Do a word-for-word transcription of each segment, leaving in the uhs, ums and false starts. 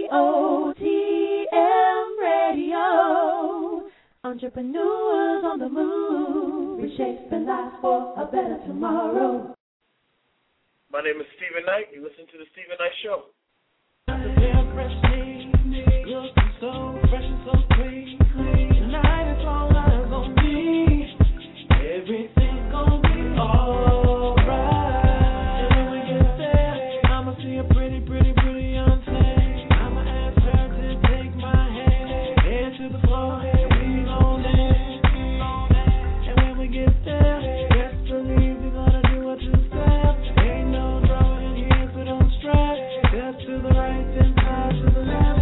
E O T M Radio. Entrepreneurs on the move, reshaping lives for a better tomorrow. My name is Stephen Knight. You listen to the Stephen Knight Show. So fresh and so clean. Tonight it's all eyes on me. Everything's gonna be alright. And when we get there, I'ma see a pretty, pretty, pretty young thing. I'ma ask her to take my hand. Head to the floor, and we gon' dance. And when we get there, best believe we're gonna do a two-step. Ain't no drama in here, so don't stress. Step to the right, then side to the left.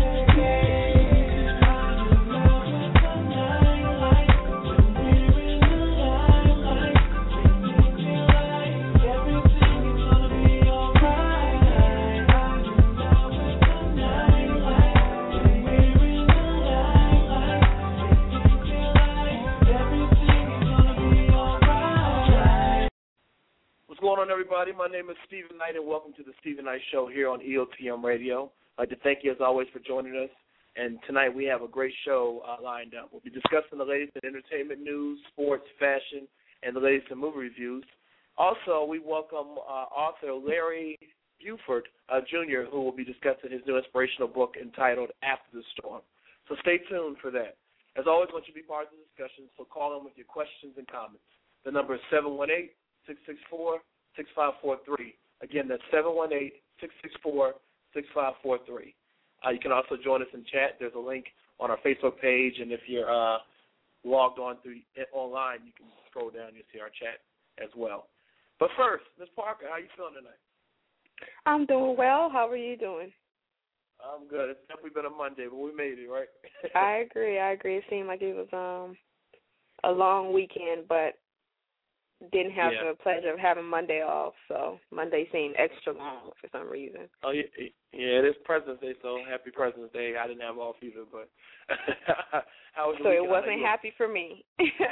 What's going on, everybody? My name is Stephen Knight, and welcome to the Stephen Knight Show here on E O T M Radio. I'd like to thank you, as always, for joining us. And tonight we have a great show uh, lined up. We'll be discussing the latest in entertainment news, sports, fashion, and the latest in movie reviews. Also, we welcome uh, author Larry Buford, uh, Junior, who will be discussing his new inspirational book entitled After the Storm. So stay tuned for that. As always, I want you to be part of the discussion, so call in with your questions and comments. The number is seven one eight, six six four, six five four three. Again, that's seven one eight, six six four, six five four three. Uh, you can also join us in chat. There's a link on our Facebook page, and if you're uh, logged on through online, you can scroll down and you'll see our chat as well. But first, Miz Parker, how you feeling tonight? I'm doing well. How are you doing? I'm good. It's definitely been a Monday, but we made it, right? I agree. I agree. It seemed like it was um a long weekend, but didn't have yeah. the pleasure of having Monday off, so Monday seemed extra long for some reason. Oh, yeah, yeah, it is President's Day, so happy President's Day. I didn't have off either, but how was So your it wasn't happy for me.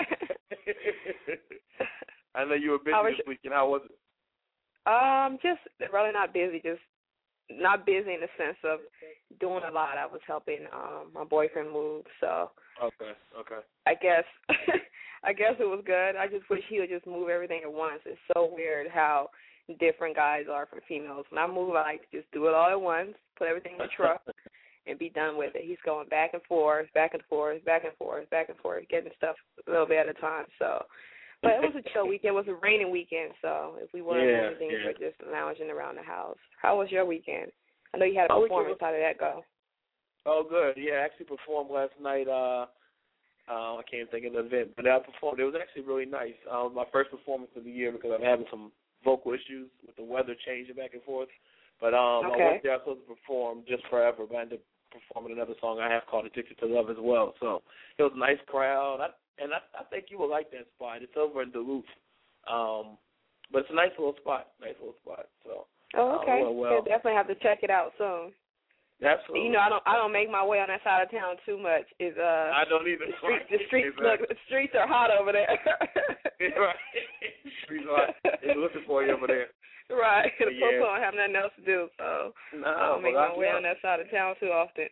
I know you were busy this weekend. How was it? Um, just really not busy, just not busy in the sense of doing a lot. I was helping um my boyfriend move, so okay, okay. I guess I guess it was good. I just wish he would just move everything at once. It's so weird how different guys are from females. When I move, I like to just do it all at once, put everything in the truck, and be done with it. He's going back and forth, back and forth, back and forth, back and forth, getting stuff a little bit at a time. So, but it was a chill weekend. It was a raining weekend, so if we weren't yeah, doing anything, yeah. we were just lounging around the house. How was your weekend? I know you had a oh, performance. How did that go? Oh, good. Yeah, I actually performed last night. Uh, uh, I can't think of the event, but I performed. It was actually really nice. Um, my first performance of the year because I'm having some vocal issues with the weather changing back and forth. But um, okay. I went there. I was supposed to perform Just Forever, but I ended up performing another song I have called Addicted to Love as well. So it was a nice crowd. I, and I, I think you will like that spot. It's over in Duluth. Um, but it's a nice little spot, nice little spot. So. Oh, okay. Uh, well, well. We'll definitely have to check it out soon. Absolutely. You know, I don't I don't make my way on that side of town too much. Is uh I don't either. The, street, the streets exactly. look the streets are hot over there. Yeah, right. Streets are hot. They're looking for you over there. Right. The yeah. people don't have nothing else to do, so no, I don't make my way on that side of town too often.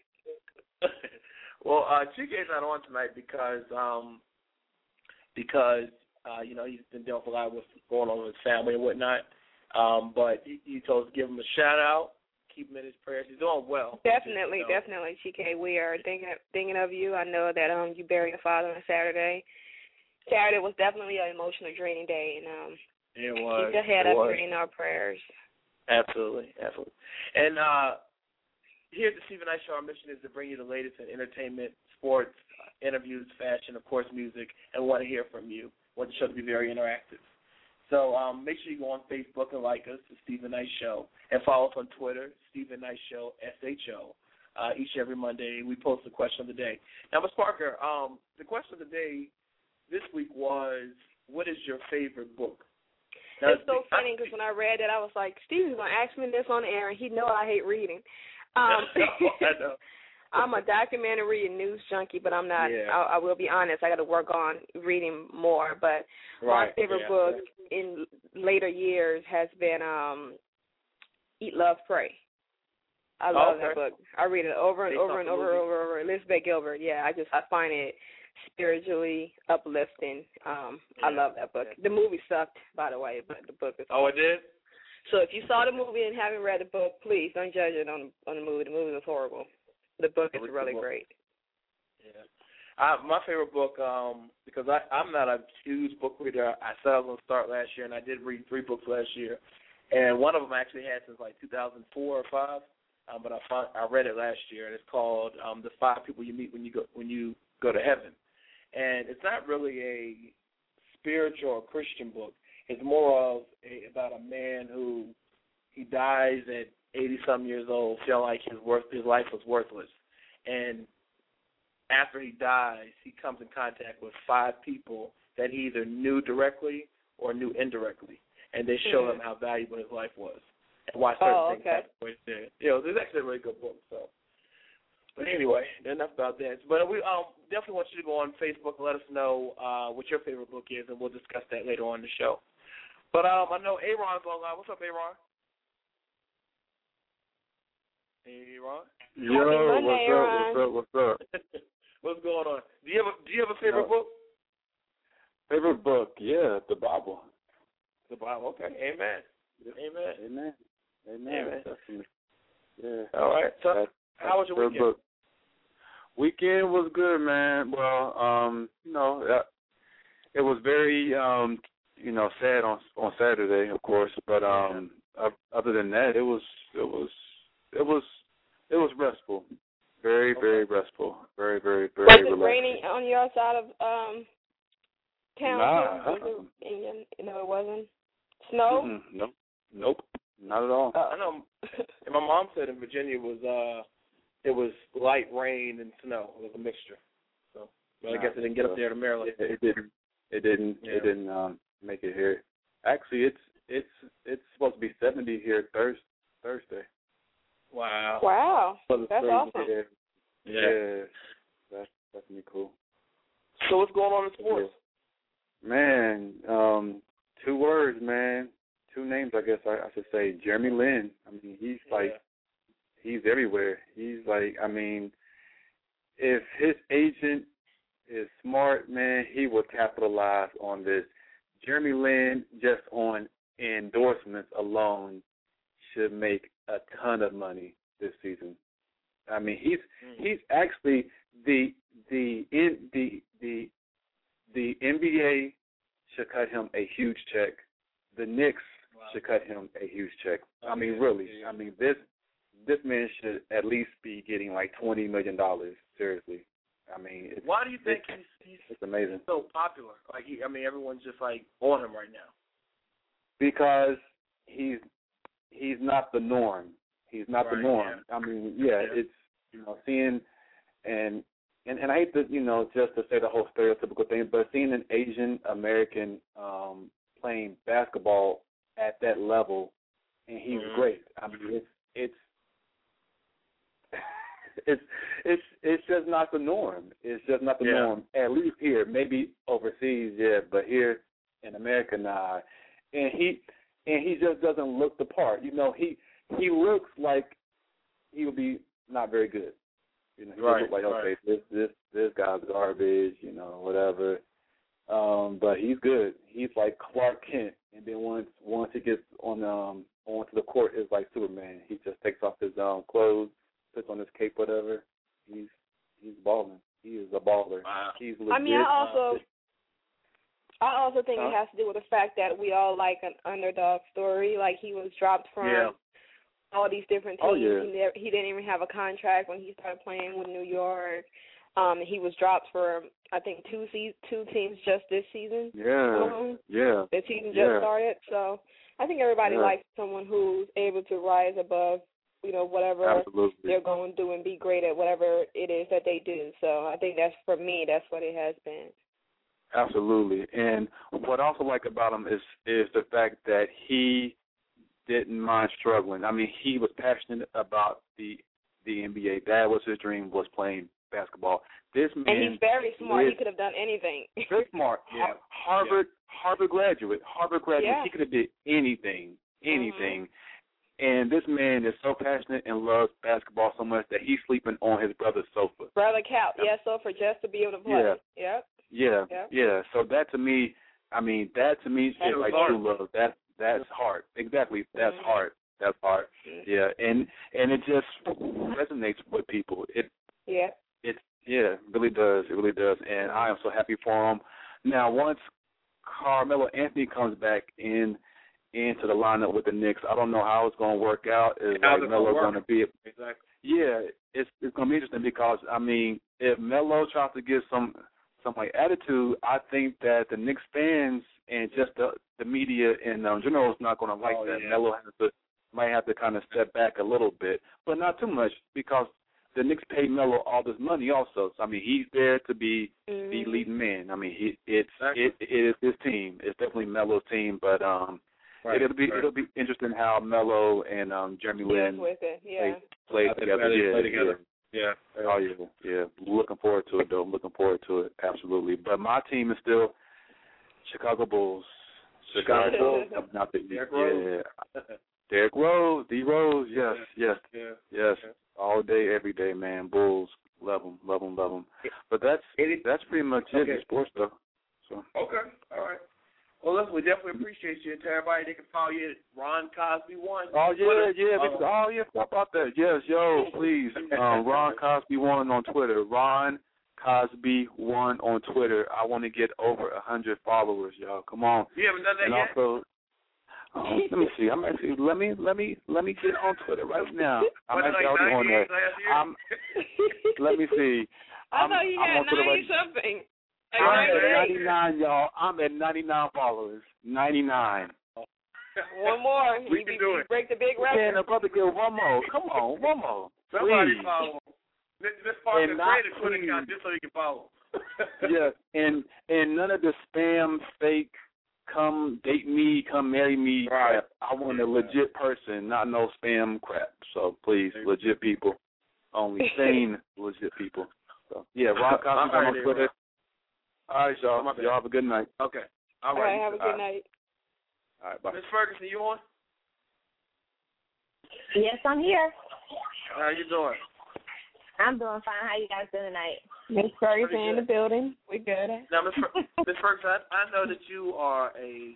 Well, uh Chike's not on tonight because um because uh, you know, he's been dealing with a lot of what's going on with his family and whatnot. Um, but he, he told us to give him a shout out. Keep him in his prayers. He's doing well. Definitely, you know. definitely, Chike. We are thinking thinking of you. I know that um you buried your father on Saturday. Saturday was definitely an emotional, draining day, and um it was. keep your head it up. Was. You're in our prayers. Absolutely, absolutely. And uh, here at the Stephen Knight Show, our mission is to bring you the latest in entertainment, sports, interviews, fashion, of course, music, and want to hear from you. Want the show to be very interactive. So um, make sure you go on Facebook and like us, the Stephen Knight Show, and follow us on Twitter, Stephen Knight Show, S H O. Uh, each and every Monday, we post the question of the day. Now, Miz Parker, um, the question of the day this week was, what is your favorite book? Now, it's so funny because when I read it, I was like, Stephen's going to ask me this on the air, and he know I hate reading. Um, I know. I'm a documentary and news junkie, but I'm not. Yeah. I, I will be honest. I got to work on reading more. But right. my favorite yeah. book in later years has been um, Eat, Love, Pray. I love okay. that book. I read it over and Based over off and the over and movie? over and over. Elizabeth Gilbert, yeah. I just I find it spiritually uplifting. Um, Yeah. I love that book. Yeah. The movie sucked, by the way, but the book is. Oh, it did? So if you saw the movie and haven't read the book, please don't judge it on on the movie. The movie was horrible. The book is really great. Yeah. I, my favorite book, um, because I, I'm not a huge book reader. I said I was going to start last year, and I did read three books last year. And one of them I actually had since like two thousand four or five, um, but I found, I read it last year, and it's called um, "The Five People You Meet When You Go When You Go to Heaven." And it's not really a spiritual or Christian book. It's more of a, about a man who he dies at eighty-some years old, feeling like his worth his life was worthless, and after he dies, he comes in contact with five people that he either knew directly or knew indirectly, and they show Mm-hmm. him how valuable his life was and why certain Oh, things okay. happened. With it. You know, it's actually a really good book. So, but anyway, enough about that. But we um definitely want you to go on Facebook and let us know uh, what your favorite book is, and we'll discuss that later on in the show. But um, I know Aaron's online. What's up, Aaron? Hey, Aaron. Yo, Monday, what's Ron. up, what's up, what's up? What's going on? Do you have a Do you have a favorite No. book? Favorite book? Yeah, the Bible. The Bible. Okay. Amen. Amen. Amen. Amen. Amen. Definitely. Yeah. All right. So, That's, how was your favorite weekend? book. Weekend was good, man. Well, um, you know, uh, it was very, um, you know, sad on on Saturday, of course, but um, uh, other than that, it was it was it was it was restful. Very, Okay. very restful. Very, very, very Was it relaxing. raining on your side of um town? Nah, too? Was uh-uh. it in your, you know, it wasn't snow. Mm-mm, nope, nope, not at all. I know. And my mom said in Virginia was uh, it was light rain and snow. It was a mixture. So, but I Nah, guess it didn't get up so- there to Maryland. It, it didn't. It didn't. Yeah. It didn't um, make it here. Actually, it's it's it's supposed to be seventy here Thursday. Thursday. Wow. Wow, So it's that's Thursday, awesome. Yeah. Yeah. yeah, that's definitely cool. So what's going on in sports? Man, um, two words, man. Two names, I guess I, I should say. Jeremy Lin. I mean, he's like, he's everywhere. He's like, I mean, if his agent is smart, man, he will capitalize on this. Jeremy Lin, just on endorsements alone, should make a ton of money this season. I mean, he's Mm. he's actually the the in the the the N B A should cut him a huge check. The Knicks Wow. should cut him a huge check. I mean, Okay. really. Yeah. I mean, this this man should at least be getting like twenty million dollars. Seriously. I mean, it's, Why do you think it's, he's, he's it's amazing. so popular? Like, he, I mean, everyone's just like on him right now. Because he's he's not the norm. He's not Right, the norm. yeah. I mean, yeah, Yeah. it's you know seeing and and and I hate to you know just to say the whole stereotypical thing, but seeing an Asian American um, playing basketball at that level, and he's Mhm. great. I mean, it's it's it's it's it's just not the norm. It's just not the Yeah. norm. At least here, maybe overseas, yeah, but here in America, nah. And he and he just doesn't look the part. You know, he he looks like he would be not very good. You know, he Right, looks like okay, right. this this this guy's garbage. You know, whatever. Um, but he's good. He's like Clark Kent, and then once once he gets on um onto the court, it's like Superman. He just takes off his um clothes, puts on his cape, whatever. He's he's balling. He is a baller. Wow. He's legit. I mean, I also, I also think Huh? it has to do with the fact that we all like an underdog story. Like he was dropped from Yeah. all these different teams. Oh, yeah. He, never, he didn't even have a contract when he started playing with New York. Um, he was dropped for I think two se- two teams just this season. yeah, Um, yeah. The season just Yeah. started, so I think everybody Yeah. likes someone who's able to rise above, you know, whatever Absolutely. they're going to do and be great at whatever it is that they do. So I think that's, for me, that's what it has been. Absolutely. And what I also like about him is is the fact that he didn't mind struggling. I mean, he was passionate about the the N B A. That was his dream, was playing basketball. This man And he's very smart. is He could have done anything. very smart. Yeah. Har- Harvard Harvard graduate. Harvard graduate. Yeah. He could have did anything. Anything. And this man is so passionate and loves basketball so much that he's sleeping on his brother's sofa. Brother couch, yes, yeah, so for just to be able to play. Yeah. Yep. Yeah, yep. yeah. So that to me, I mean, that to me That is like hard. true love. That that's heart. Exactly. That's mm-hmm. heart. That's heart. Mm-hmm. Yeah, and and it just resonates with people. It yeah. It yeah, it really does. It really does. And I am so happy for him. Now, once Carmelo Anthony comes back in into the lineup with the Knicks, I don't know how it's going to work out. Is How's like it gonna Melo work? going to be? Exactly. Yeah, it's it's going to be interesting because I mean, if Melo tries to get some some like attitude, I think that the Knicks fans and just the the media in um, general is not going to like Oh, that. yeah. Melo has to might have to kind of step back a little bit, but not too much because the Knicks pay Melo all this money also. So I mean, he's there to be mm-hmm. the leading man. I mean, he it's exactly. it it is his team. It's definitely Melo's team, but um, right. it'll be right. it'll be interesting how Melo and um Jeremy yes, Lin with it. Yeah. play, play I think together. they Yeah, play together. yeah. Yeah. Oh yeah, yeah. Looking forward to it though. Looking forward to it. Absolutely. But my team is still Chicago Bulls. Chicago Bulls. Not the Derrick yeah. Rose. Derrick Rose, D Rose. Yes, yes, Yeah. yes. Yeah. All day, every day, man. Bulls, love them, love them, love them. But that's Any, that's pretty much okay. it in sports stuff. So. Okay. All right. Well, listen, we definitely appreciate you. And to everybody, they can follow you at Ron Cosby one. Oh yeah, yeah. Uh, Because, oh yeah, forgot about that. Yes, yo, please. Um, Ron Cosby one on Twitter. Ron Cosby one on Twitter. I want to get over a hundred followers, y'all. Come on. You haven't done that and yet? also, oh, let me see. I'm actually let me let me let me get on Twitter right now. I'm What, actually like already on there. last year? I'm, let me see. I I'm, thought you I'm had on Twitter ninety right something. I'm at ninety-eight. ninety-nine, y'all. I'm at ninety-nine followers. ninety-nine. One more. We you can be, do you it. break the big Can record. a brother get one more? Come on, one more. Somebody Please. follow him. This, this Parker And not created a Twitter account just so he can follow. Yeah, and and none of the spam, fake, come date me, come marry me Right. crap. I want a legit person, not no spam crap. So please, legit people. Only sane, legit people. So yeah, Ron Cosby All right, on Twitter. All right, y'all. My bad. Y'all have a good night. Okay. All All right. right, have a good All right. night. All right, bye. Miss Ferguson, you on? Yes, I'm here. How you doing? I'm doing fine. How you guys doing tonight? Miss Ferguson Pretty in the good. building. We good. Now, Miss Fer- Miss Ferguson, I, I know that you are a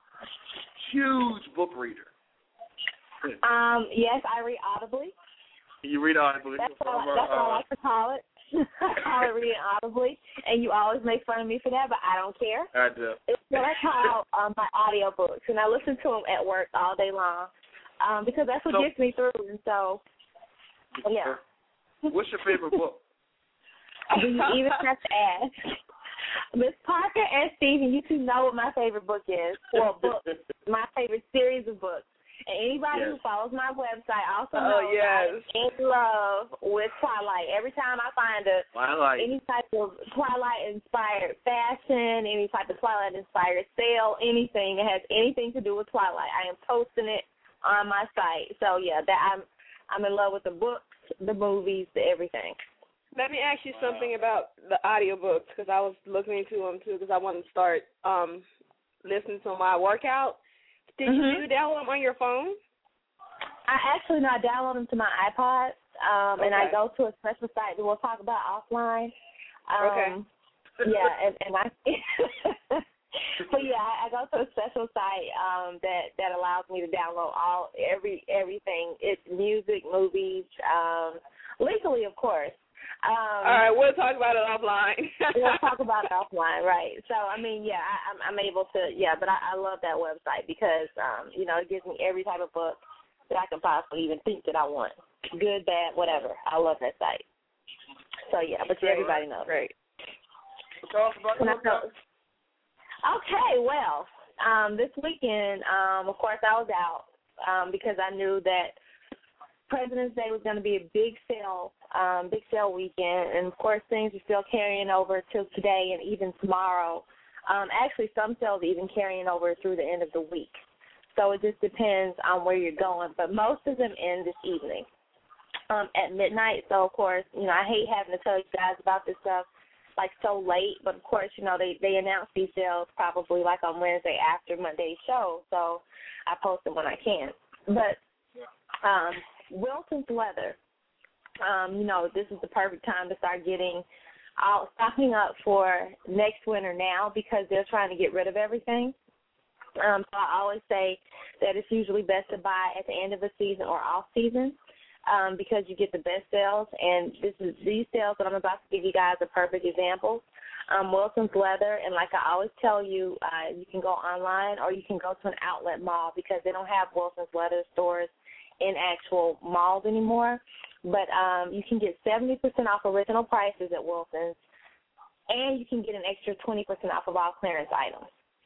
huge book reader. Um, yes, I read audibly. You read audibly. That's all. That's all I like to call it. I call it reading audibly, and you always make fun of me for that, but I don't care. I do. It's what I call um, my audiobooks, and I listen to them at work all day long um, because that's what So- gets me through. And so, yeah. What's your favorite book? Do you even have to ask? Miss Parker and Steven, you two know what my favorite book is. Well, book, my favorite series of books. And anybody Yes. who follows my website also Oh, knows yes. I'm in love with Twilight. Every time I find a Twilight. any type of Twilight-inspired fashion, any type of Twilight-inspired sale, anything that has anything to do with Twilight, I am posting it on my site. So, yeah, that I'm I'm in love with the books, the movies, the everything. Let me ask you something about the audiobooks because I was looking into them too because I want to start um, listening to my workout. Did Mm-hmm. you download them on your phone? I actually not download them to my iPod, um, and I Okay. go to a special site that we'll talk about offline. Um, Okay. Yeah, and, and I, but yeah, I, I go to a special site um, that that allows me to download all every everything. It's music, movies, um, legally, of course. Um, All right, we'll talk about it offline. we'll talk about it offline, right? So, I mean, yeah, I, I'm, I'm able to, yeah, but I, I love that website because, um, you know, it gives me every type of book that I can possibly even think that I want, good, bad, whatever. I love that site. So, yeah, but Great. everybody knows. Great. Tell us about your book. Okay, well, um, this weekend, um, of course, I was out um, because I knew that President's Day was going to be a big sale, um, big sale weekend, and of course things are still carrying over till today and even tomorrow. Um, actually, some sales even carrying over through the end of the week. So it just depends on where you're going, but most of them end this evening um, at midnight. So of course, you know, I hate having to tell you guys about this stuff like so late, but of course, you know, they they announce these sales probably like on Wednesday after Monday's show. So I post them when I can, but. Um, Wilson's Leather. Um, you know, this is the perfect time to start getting all stocking up for next winter now because they're trying to get rid of everything. Um, so I always say that it's usually best to buy at the end of the season or off season um, because you get the best sales. And this is these sales that I'm about to give you guys are perfect examples. Um, Wilson's Leather, and like I always tell you, uh, you can go online or you can go to an outlet mall because they don't have Wilson's Leather stores in actual malls anymore. But um, you can get seventy percent off original prices at Wilson's, and you can get an extra twenty percent off of all clearance items.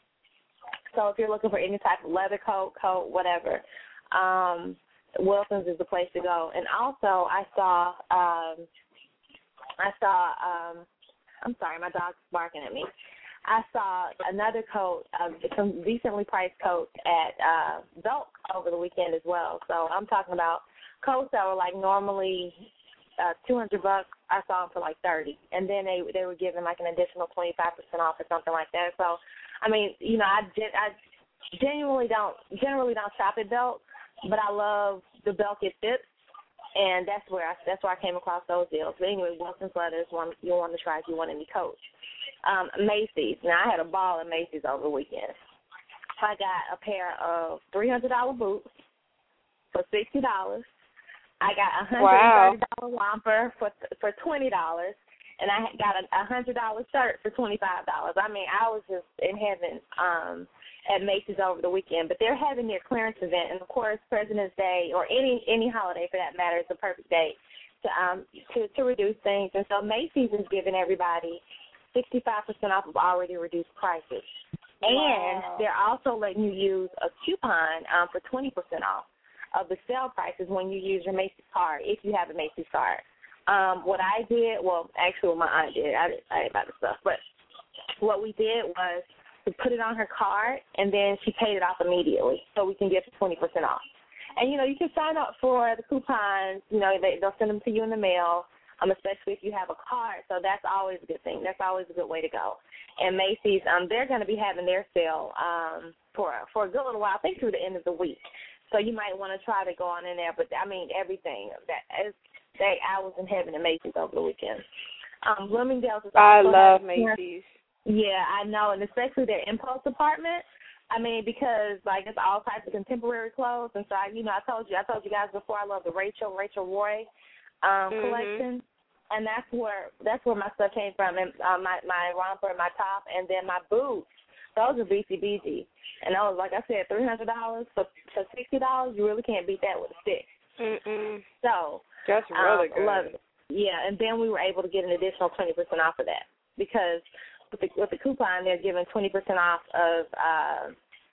So if you're looking for any type of leather coat, coat, whatever, um, Wilson's is the place to go. And also, I saw, um, I saw, um, I'm sorry, my dog's barking at me. I saw another coat, uh, some decently priced coats at uh, Belk over the weekend as well. So I'm talking about coats that were like normally uh, two hundred bucks. I saw them for like thirty, and then they they were giving like an additional twenty-five percent off or something like that. So, I mean, you know, I gen- I genuinely don't generally don't shop at Belk, but I love the Belk It Fits, and that's where I that's where I came across those deals. But anyway, Wilson's Leather is one you'll want to try if you want any coats. Um, Macy's. Now I had a ball at Macy's over the weekend. I got a pair of three hundred dollar boots for sixty dollars. I got a hundred and thirty dollar wow. romper for for twenty dollars, and I got a hundred dollar shirt for twenty five dollars. I mean, I was just in heaven um, at Macy's over the weekend. But they're having their clearance event, and of course, President's Day or any any holiday for that matter is the perfect day to um to to reduce things. And so Macy's is giving everybody sixty five percent off of already reduced prices, and wow. they're also letting you use a coupon um, for twenty percent off of the sale prices when you use your Macy's card, if you have a Macy's card. Um, what I did, well, actually what my aunt did, I, I didn't buy the stuff, but what we did was we put it on her card, and then she paid it off immediately so we can get the twenty percent off. And, you know, you can sign up for the coupons. You know, they, they'll send them to you in the mail, um, especially if you have a card, so that's always a good thing. That's always a good way to go. And Macy's, um, they're going to be having their sale um, for, for a good little while, I think through the end of the week. So you might want to try to go on in there, but I mean everything. That is, they, I was in heaven at Macy's over the weekend. Um, Bloomingdale's is I also love Macy's. Yeah, I know, and especially their impulse department. I mean, because like it's all types of contemporary clothes, and so I, you know, I told you, I told you guys before, I love the Rachel Rachel Roy um, mm-hmm. collection, and that's where that's where my stuff came from, and uh, my my romper, my top, and then my boots. Those are B C B G. And I was, like I said, three hundred dollars for, for sixty dollars, you really can't beat that with a stick. Mm-mm. So, that's really um, good. Love it. Yeah, and then we were able to get an additional twenty percent off of that because with the, with the coupon, they're giving twenty percent off of uh,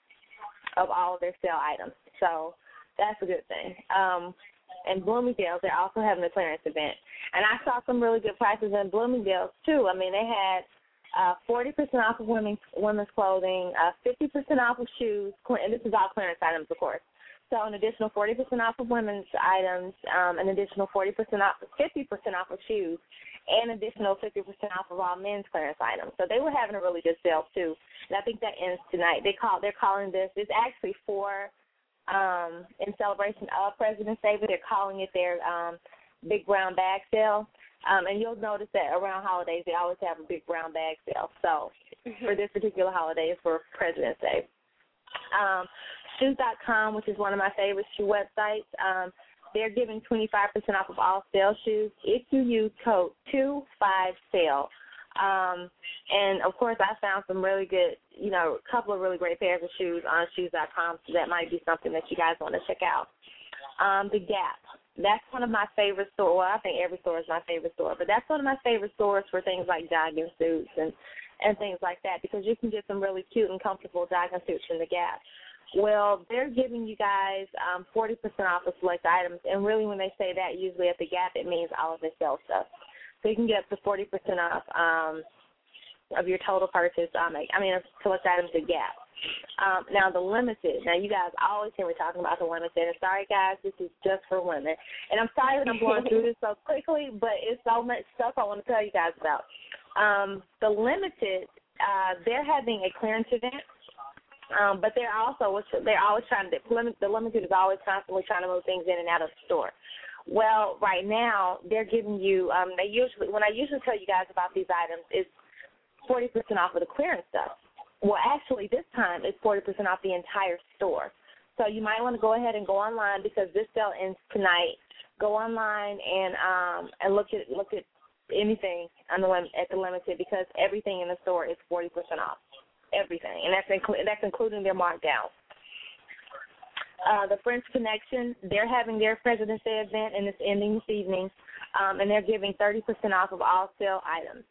of all of their sale items. So that's a good thing. Um, and Bloomingdale's, they're also having a clearance event. And I saw some really good prices in Bloomingdale's, too. I mean, they had Uh, forty percent off of women's women's clothing, uh, fifty percent off of shoes, and this is all clearance items, of course. So an additional forty percent off of women's items, um, an additional forty percent off, fifty percent off of shoes, and additional fifty percent off of all men's clearance items. So they were having a really good sale too, and I think that ends tonight. They call they're calling this. It's actually for um, in celebration of President's Day, but they're calling it their um, Big Brown Bag Sale. Um, and you'll notice that around holidays, they always have a big brown bag sale. So mm-hmm. for this particular holiday, it's for President's Day. Um, shoes dot com, which is one of my favorite shoe websites, um, they're giving twenty-five percent off of all sale shoes if you use code two five sale. Um, and, of course, I found some really good, you know, a couple of really great pairs of shoes on shoes dot com, so that might be something that you guys want to check out. Um, the Gap. That's one of my favorite stores. Well, I think every store is my favorite store, but that's one of my favorite stores for things like jogging suits and, and things like that because you can get some really cute and comfortable jogging suits in the Gap. Well, they're giving you guys um, forty percent off of select items, and really when they say that, usually at the Gap, it means all of their sale stuff. So you can get up to forty percent off um, of your total purchase. Um, I mean, select items at Gap. Um, now, the Limited. Now, you guys always hear me talking about the Limited. And sorry, guys, this is just for women. And I'm sorry that I'm going through this so quickly, but it's so much stuff I want to tell you guys about. Um, the Limited, uh, they're having a clearance event Um, but they're also they're always trying to the limited is always constantly trying to move things in and out of the store. Well, right now they're giving you um, they usually when I usually tell you guys about these items, it's forty percent off of the clearance stuff. Well, actually, this time it's forty percent off the entire store. So you might want to go ahead and go online because this sale ends tonight. Go online and um, and look at look at anything on the lim- at the limited because everything in the store is forty percent off. Everything, and that's inclu- that's including their markdown. Uh, the French Connection, they're having their President's Day event, and it's ending this evening, um, and they're giving thirty percent off of all sale items.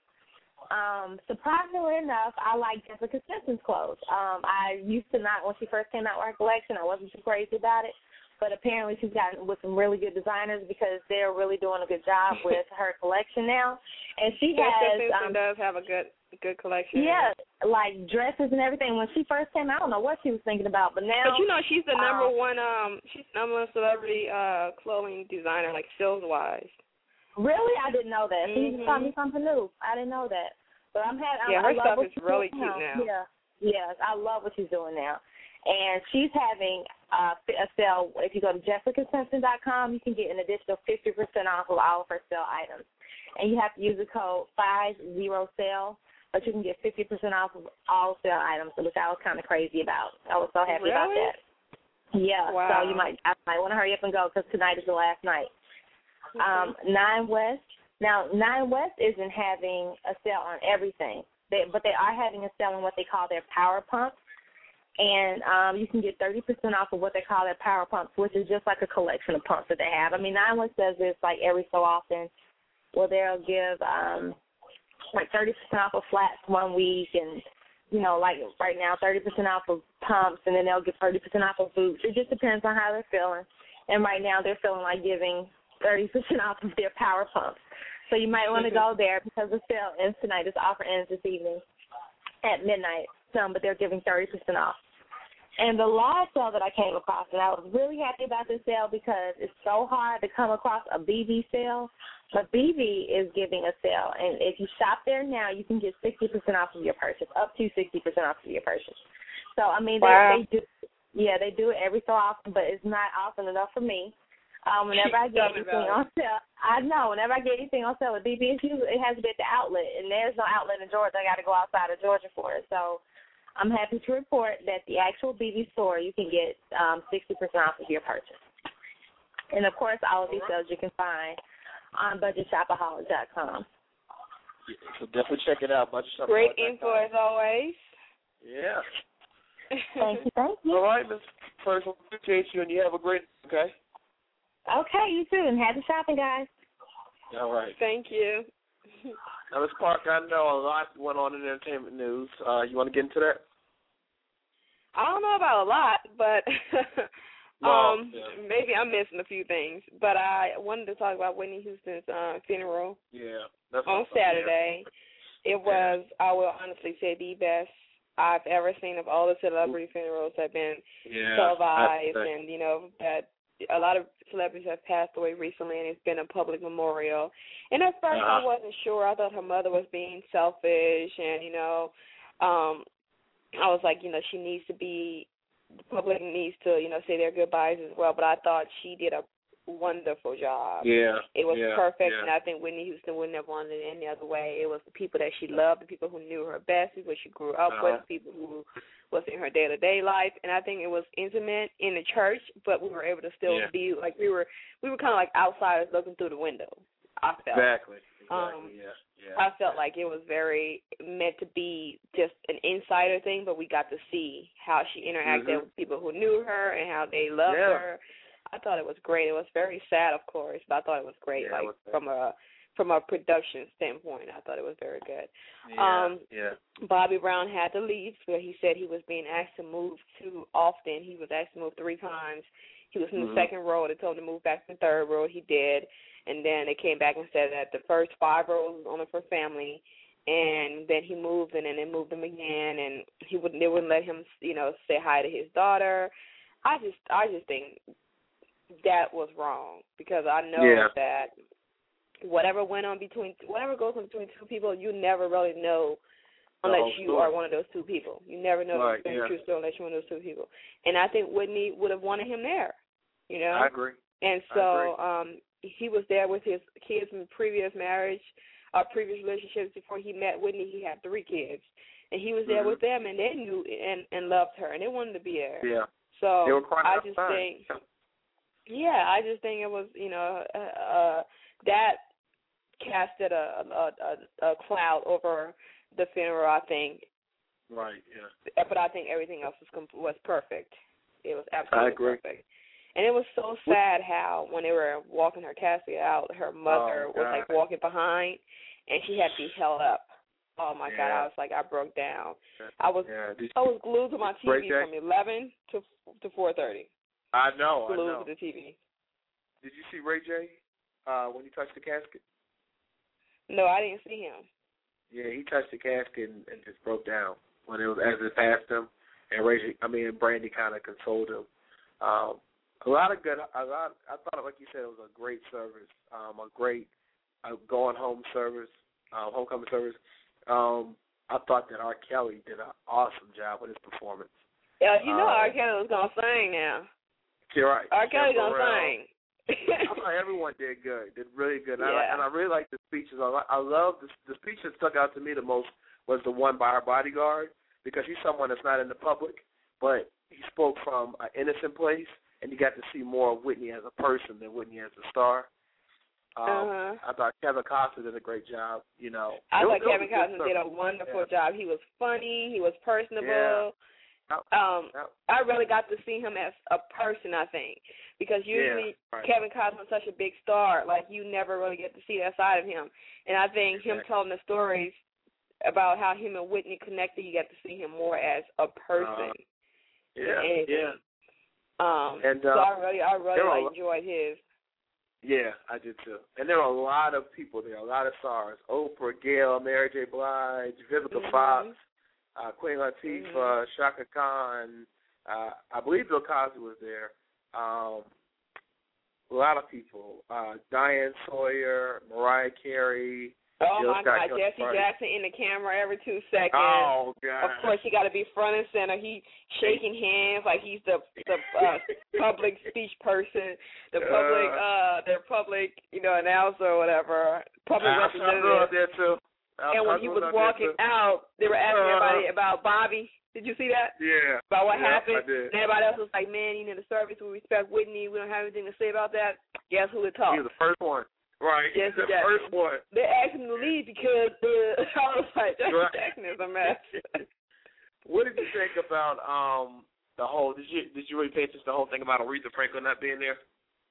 Um, surprisingly enough, I like Jessica Simpson's clothes. Um, I used to not, when she first came out with her collection, I wasn't too crazy about it, but apparently she's gotten with some really good designers because they're really doing a good job with her collection now. And she Jessica has Simpson um, does have a good good collection. Yeah, like dresses and everything. When she first came out, I don't know what she was thinking about, but now. But you know, she's the number um, one. Um, she's the number one celebrity uh clothing designer, like sales wise. Really, I didn't know that. Mm-hmm. So you taught me something new. I didn't know that. But I'm having. Yeah, I, her I love stuff what is she's really doing cute now. Yeah, yes, I love what she's doing now. And she's having uh, a sale. If you go to jessica simpson dot com, you can get an additional fifty percent off of all of her sale items. And you have to use the code five zero sale, but you can get fifty percent off of all sale items, which I was kind of crazy about. I was so happy really? about that. Yeah, wow. so you might I might want to hurry up and go because tonight is the last night. Okay. Um, Nine West. Now, Nine West isn't having a sale on everything, they, but they are having a sale on what they call their power pumps. And um, you can get thirty percent off of what they call their power pumps, which is just like a collection of pumps that they have. I mean, Nine West does this like every so often. Well, they'll give um, like thirty percent off of flats one week and, you know, like right now thirty percent off of pumps, and then they'll give thirty percent off of boots. It just depends on how they're feeling. And right now they're feeling like giving thirty percent off of their power pumps. So you might want to go there because the sale ends tonight. This offer ends this evening at midnight, so, but they're giving thirty percent off. And the last sale that I came across, and I was really happy about this sale because it's so hard to come across a B V sale, but B V is giving a sale. And if you shop there now, you can get sixty percent off of your purchase, up to sixty percent off of your purchase. So, I mean, they, wow. they do, yeah, they do it every so often, but it's not often enough for me. Um, whenever I get anything on sale, I know, whenever I get anything on sale with B B, it's usually, it has to be at the outlet, and there's no outlet in Georgia. I got to go outside of Georgia for it. So I'm happy to report that the actual B B store, you can get um, sixty percent off of your purchase. And, of course, all of these sales you can find on budget shopaholic dot com. So definitely check it out. budget shopaholic dot com. Great info as always. Yeah. Thank you, thank you. All right, Miz First, we'll appreciate you, and you have a great okay? Okay, you too, and happy shopping, guys. All right. Thank you. Now, Miz Park, I know a lot went on in entertainment news. Uh, you want to get into that? I don't know about a lot, but No, um, yeah. maybe I'm missing a few things. But I wanted to talk about Whitney Houston's uh, funeral Yeah. That's on awesome, Saturday. Yeah. It was, I will honestly say, the best I've ever seen of all the celebrity funerals that have been Yeah. televised, I- and you know that a lot of celebrities have passed away recently, and it's been a public memorial. And at first, Uh-huh. I wasn't sure. I thought her mother was being selfish, and you know, um, I was like, you know, she needs to be. The public needs to, you know, say their goodbyes as well. But I thought she did a wonderful job. Yeah. It was yeah, perfect, yeah. and I think Whitney Houston wouldn't have wanted it any other way. It was the people that she loved, the people who knew her best, people she grew up Uh-huh. with, the people who was in her day-to-day life, and I think it was intimate in the church, but we were able to still Yeah. be like we were. We were kind of like outsiders looking through the window. I felt. Exactly. Exactly. Um, yeah. Yeah. I felt like it was very meant to be just an insider thing, but we got to see how she interacted Mhm. with people who knew her and how they loved Yeah. her. I thought it was great. It was very sad, of course, but I thought it was great. Yeah, like it was from a from a production standpoint, I thought it was very good. Yeah. Um, yeah. Bobby Brown had to leave, but he said he was being asked to move too often. He was asked to move three times. He was in the Mhm. second row. They told him to move back to the third row. He did. And then they came back and said that the first five rows was only for family. And then he moved, and then they moved him again, and he wouldn't. They wouldn't let him, you know, say hi to his daughter. I just, I just think that was wrong because I know Yeah. that whatever went on between, whatever goes on between two people, you never really know unless you are one of those two people. You never know right, the yeah. true story unless you're one of those two people. And I think Whitney would have wanted him there, you know? I agree. And so um, he was there with his kids from previous marriage, uh, previous relationships. Before he met Whitney, he had three kids. And he was there mm-hmm. with them, and they knew and, and loved her, and they wanted to be there. Yeah. So they were crying I outside. just think, yeah, I just think it was, you know, uh, uh, that casted a, a, a, a cloud over the funeral, I think. Right, yeah. But I think everything else was comp- was perfect. It was absolutely I agree. perfect. And it was so sad how when they were walking her casket out, her mother oh, was like walking behind, and she had to be held up. Oh my yeah. God! I was like, I broke down. I was yeah. I was glued to my T V Ray from eleven to to four thirty. I know, glued I know. to the T V. Did you see Ray J uh, when he touched the casket? No, I didn't see him. Yeah, he touched the casket and, and just broke down when it was as it passed him, and Ray J, I mean, Brandy kind of consoled him. Um, a lot of good. A lot. I thought, like you said, it was a great service, um, a great uh, going home service, uh, homecoming service. Um, I thought that R. Kelly did an awesome job with his performance. Yeah, you know um, R. Kelly was gonna sing now. You're right. R. Kelly Kim gonna Burrell. sing. I thought everyone did good, did really good. And, yeah. I, and I really like the speeches. I, I love the, the speech that stuck out to me the most was the one by her bodyguard, because he's someone that's not in the public, but he spoke from an innocent place, and you got to see more of Whitney as a person than Whitney as a star. Um, uh-huh. I thought Kevin Costner did a great job. You know, I it thought was, Kevin Costner did a wonderful yeah. job. He was funny. He was personable. Yeah. Um, Yep. I really got to see him as a person, I think, because usually yeah, right. Kevin Costner's such a big star, like you never really get to see that side of him. And I think him exactly. telling the stories about how him and Whitney connected, you get to see him more as a person. Uh, yeah, and, yeah. Um, and so uh, I really, I really like, a, enjoyed his. Yeah, I did too. And there are a lot of people there, a lot of stars: Oprah, Gail, Mary J. Blige, Vivica mm-hmm. Fox, uh, Queen Latifah, mm-hmm. Shaka Khan. Uh, I believe Bill Cosby was there. Um, a lot of people: uh, Diane Sawyer, Mariah Carey. Oh Jill my Scott God, Jesse Party. Jackson in the camera every two seconds. Oh God! Of course, he got to be front and center. He shaking hands like he's the the uh, public speech person, the public uh, the public you know announcer or whatever, public I representative. there too. I, and when I he was out walking out, they were asking uh, everybody about Bobby. Did you see that? Yeah. About what yeah, happened? I did. And everybody else was like, man, you know, the service, we respect Whitney. We don't have anything to say about that. Guess who would talk? He was the first one. Right. Yes, the Jackson. first one. They asked him to leave because uh, I was like, Jesse right. Jackson is a mess. What did you think about um the whole? Did you did you really pay attention to the whole thing about Aretha Franklin not being there?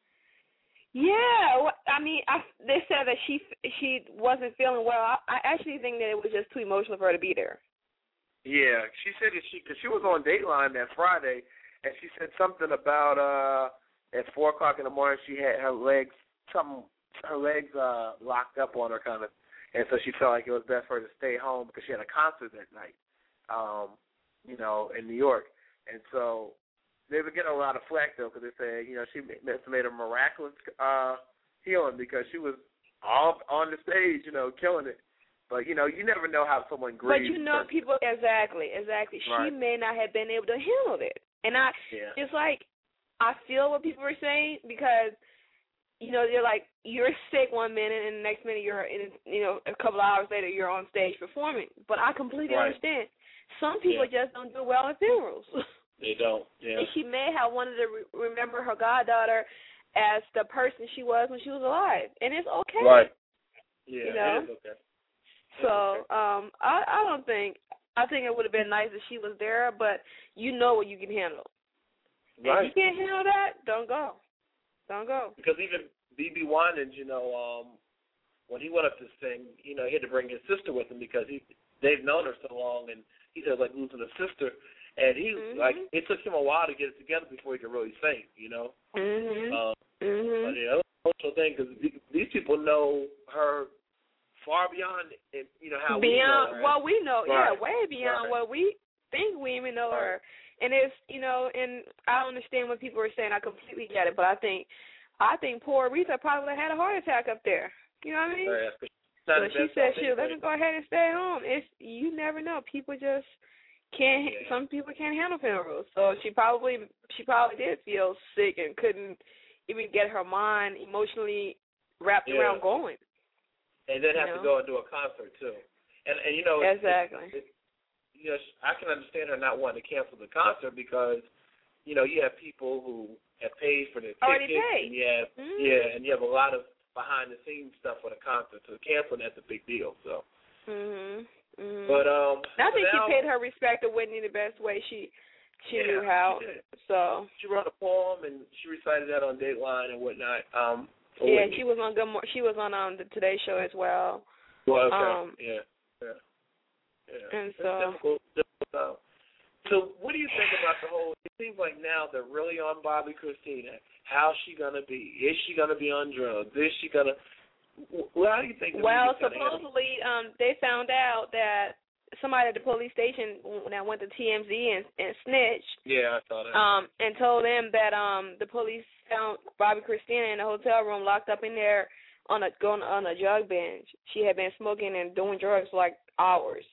Yeah, well, I mean, I, they said that she she wasn't feeling well. I, I actually think that it was just too emotional for her to be there. Yeah, she said that she because she was on Dateline that Friday, and she said something about uh at four o'clock in the morning she had her legs something her legs uh locked up on her kind of, and so she felt like it was best for her to stay home because she had a concert that night, um, you know, in New York, and so. They were getting a lot of flack, though, because they said, you know, she made a miraculous uh, healing because she was all on the stage, you know, killing it. But, you know, you never know how someone grieves. But, you know, people, exactly, exactly. Right. She may not have been able to handle it. And I, yeah. it's like, I feel what people are saying because, you know, they're like, you're sick one minute and the next minute you're, in, you know, a couple of hours later you're on stage performing. But I completely right. understand. Some people yeah. just don't do well at funerals. They don't, yeah. And she may have wanted to re- remember her goddaughter as the person she was when she was alive, and it's okay. Right. Yeah, you know? it is okay. It so, is okay. um, I, I don't think, I think it would have been nice if she was there, but you know what you can handle. Right. If you can't handle that, don't go. Don't go. Because even B B Winans, you know, um, when he went up to sing, you know, he had to bring his sister with him because he they've known her so long, and he said, like, losing a sister. And he mm-hmm. like it took him a while to get it together before he could really sing, you know. Mhm. Um, mhm. But yeah, that's an emotional thing because these people know her far beyond, you know, how beyond, we know her. Well, we know, right. yeah, way beyond right. what we think we even know right. her. And it's, you know, and I understand what people are saying. I completely get it, but I think, I think poor Aretha probably would have had a heart attack up there. You know what I mean? Yeah, So she said, "She'll let me go ahead and stay home." It's you never know. People just can't. Yeah. Some people can't handle funerals. So she probably she probably did feel sick and couldn't even get her mind emotionally wrapped yeah. around going. And then have you know? to go and do a concert too. And and you know exactly. It, it, you know, I can understand her not wanting to cancel the concert because you know you have people who have paid for their already tickets. paid. And you have, mm. Yeah, and you have a lot of behind the scenes stuff for the concert. So cancel that's a big deal. So. Mhm. Mhm. But um. I think now, she paid her respect to Whitney the best way she she yeah, knew how. She did. So. She wrote a poem and she recited that on Dateline and whatnot. Um. Yeah, Whitney. she was on Good Mor- She was on um the Today Show as well. Well, okay. Um, yeah. Yeah. Yeah. And it's so. difficult. difficult. So what do you think about the whole, it seems like now they're really on Bobbi Kristina. How's she going to be? Is she going to be on drugs? Is she going to, well, how do you think the Well, music's supposedly um, they found out that somebody at the police station that went to T M Z and, and snitched. Yeah, I saw that. Um, and told them that um, the police found Bobbi Kristina in a hotel room locked up in there on a going on a drug binge. She had been smoking and doing drugs for like hours.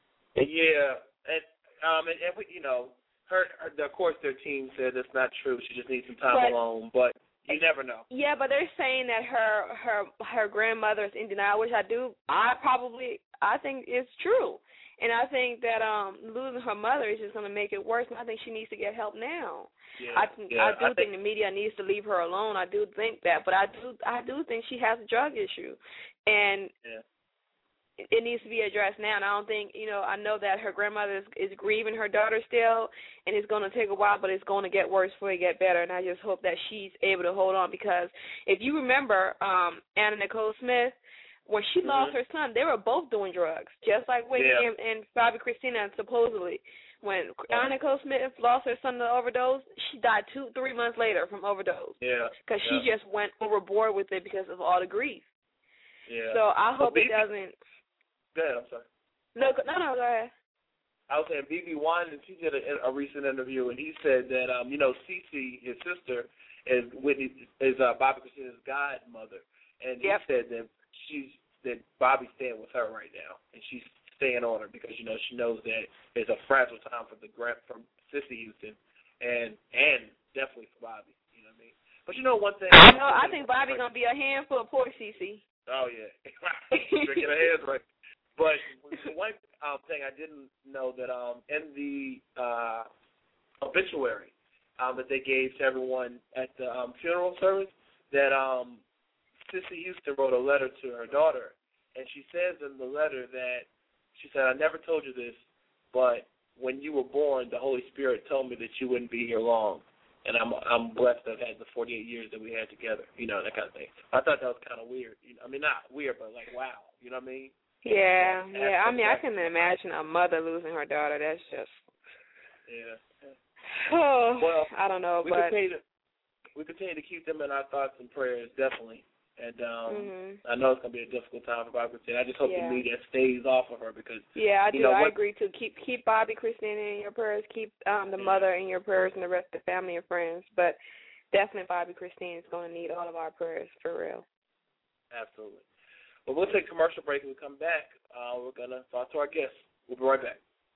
Yeah, and Um, and, and we, you know, her, her, of course, their team said it's not true. She just needs some time but, alone, but you never know. Yeah, but they're saying that her her her grandmother is in denial, which I do. I probably I think it's true, and I think that um losing her mother is just going to make it worse. And I think she needs to get help now. Yeah, I yeah, I do I think, think the media needs to leave her alone. I do think that, but I do I do think she has a drug issue, and. Yeah. It needs to be addressed now, and I don't think, you know, I know that her grandmother is, is grieving her daughter still, and it's going to take a while, but it's going to get worse before it get better, and I just hope that she's able to hold on, because if you remember um, Anna Nicole Smith, when she mm-hmm. lost her son, they were both doing drugs, just like Whitney yeah. and, and Bobbi Kristina, supposedly. When yeah. Anna Nicole Smith lost her son to overdose, she died two, three months later from overdose. Yeah. Because yeah. she just went overboard with it because of all the grief. Yeah. So I hope well, it doesn't... Go ahead, I'm sorry. No, no, no, go ahead. I was saying B B Wine, she did a, a recent interview, and he said that, um, you know, Cece, his sister, is Whitney, is uh, Bobbi Kristina's godmother, and yep. he said that she's that Bobby's staying with her right now, and she's staying on her because you know she knows that it's a fragile time for the grand from Sissy Houston, and and definitely for Bobby. You know what I mean? But you know one thing. No, I think Bobby's gonna be a handful of poor Cece. Oh yeah, drinking her hands right. But one um, thing I didn't know that um, in the uh, obituary um, that they gave to everyone at the um, funeral service, that um, Sissy Houston wrote a letter to her daughter, and she says in the letter that she said, "I never told you this, but when you were born, the Holy Spirit told me that you wouldn't be here long, and I'm I'm blessed to have had the forty-eight years that we had together." You know, that kind of thing. I thought that was kind of weird. You know, I mean, not weird, but like, wow. You know what I mean? Yeah, yeah. I mean, I can imagine a mother losing her daughter. That's just. Yeah. Oh, well, I don't know, we but continue to, we continue to keep them in our thoughts and prayers, definitely. And um, mm-hmm. I know it's gonna be a difficult time for Bobbi Kristina. I just hope yeah. the media stays off of her because. Yeah, I do. You know, I what, agree too. Keep keep Bobbi Kristina in your prayers. Keep um, the mother in your prayers, and the rest of the family and friends. But definitely, Bobbi Kristina is going to need all of our prayers for real. Absolutely. Well, we'll take a commercial break and we'll come back. Uh, we're going to talk to our guests. We'll be right back.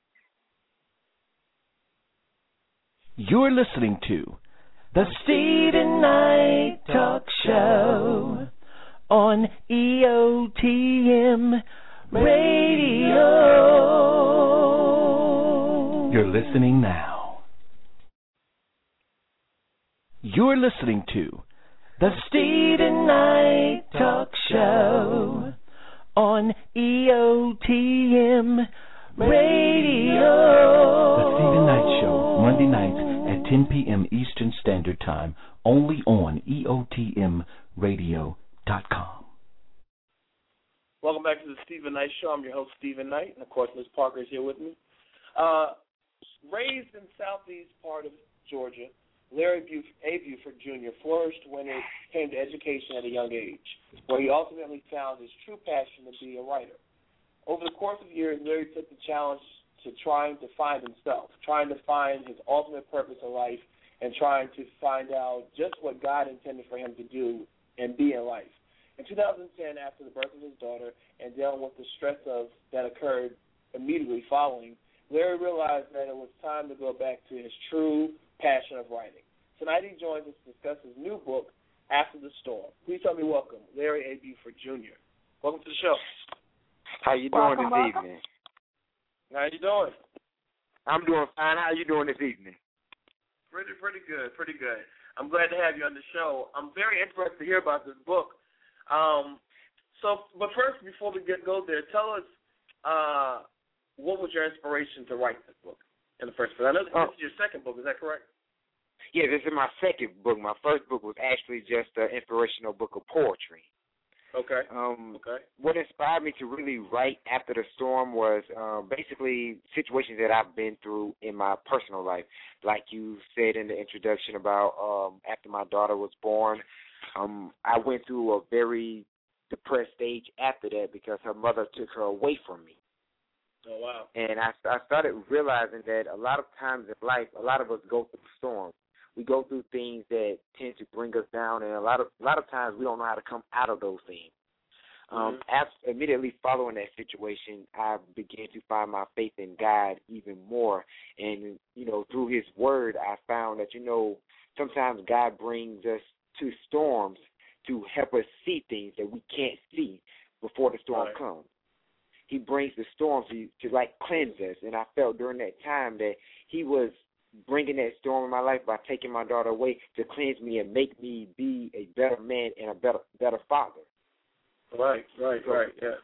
You're listening to the Stephen Knight Talk Show on E O T M Radio. You're listening now. You're listening to the Stephen Knight Talk Show on E O T M Radio. The Stephen Knight Show, Monday nights at ten p.m. Eastern Standard Time, only on E O T M radio dot com. Welcome back to the Stephen Knight Show. I'm your host, Stephen Knight, and of course, Miz Parker is here with me. Uh, raised in southeast part of Georgia, Larry Buf- A. Buford Junior flourished when it came to education at a young age, where he ultimately found his true passion to be a writer. Over the course of years, Larry took the challenge to trying to find himself, trying to find his ultimate purpose in life, and trying to find out just what God intended for him to do and be in life. In two thousand ten, after the birth of his daughter and dealing with the stress of that occurred immediately following, Larry realized that it was time to go back to his true passion of writing. Tonight he joins us to discuss his new book, After the Storm. Please help me welcome Larry A. Buford Junior Welcome to the show. How you doing Welcome, this welcome. evening? How you doing? I'm doing fine. How you doing this evening? Pretty, pretty good, pretty good. I'm glad to have you on the show. I'm very interested to hear about this book. Um, so, but first, before we get go there, tell us uh, what was your inspiration to write this book in the first place? I know this, Oh. this is your second book. Is that correct? Yeah, this is my second book. My first book was actually just an inspirational book of poetry. Okay. Um, Okay. What inspired me to really write After the Storm was uh, basically situations that I've been through in my personal life. Like you said in the introduction about um, after my daughter was born, um, I went through a very depressed stage after that because her mother took her away from me. Oh, wow. And I, I started realizing that a lot of times in life, a lot of us go through storms. We go through things that tend to bring us down, and a lot of a lot of times we don't know how to come out of those things. Um, Mm-hmm. after, immediately following that situation, I began to find my faith in God even more. And, you know, through his word, I found that, you know, sometimes God brings us to storms to help us see things that we can't see before the storm Right. comes. He brings the storms to, to, like, cleanse us. And I felt during that time that he was bringing that storm in my life by taking my daughter away to cleanse me and make me be a better man and a better better father. Right, right, So- right, yeah.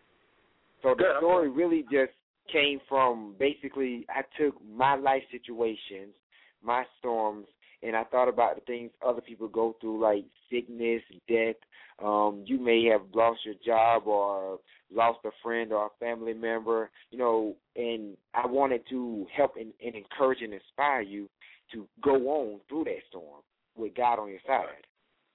So the Good, story okay. really just came from basically I took my life situations, my storms, and I thought about the things other people go through, like sickness, death. Um, you may have lost your job or lost a friend or a family member, you know, and I wanted to help and, and encourage and inspire you to go on through that storm with God on your side.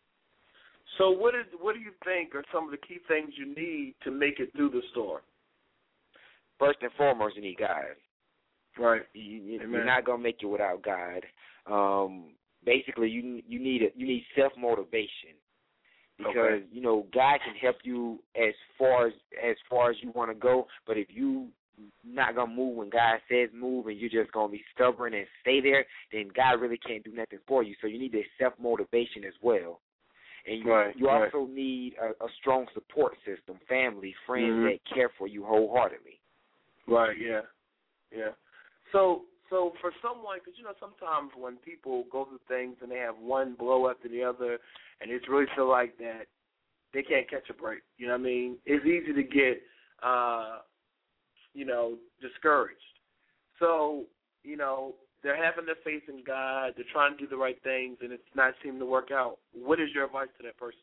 So what is what do you think are some of the key things you need to make it through the storm? First and foremost, you need God. Right. You, you, Amen. you're not gonna make it without God. Um, basically, you you need a, you need self motivation because Okay. you know God can help you as far as as far as you want to go. But if you not gonna move when God says move, and you're just gonna be stubborn and stay there, then God really can't do nothing for you. So you need that self motivation as well. And you, Right, you right. also need a, a strong support system, family, friends Mhm. that care for you wholeheartedly. Right, yeah, yeah. So, so for someone, because you know, sometimes when people go through things and they have one blow after the other, and it's really feel like that they can't catch a break. You know what I mean? It's easy to get, uh, you know, discouraged. So, you know, they're having their faith in God. They're trying to do the right things, and it's not seeming to work out. What is your advice to that person?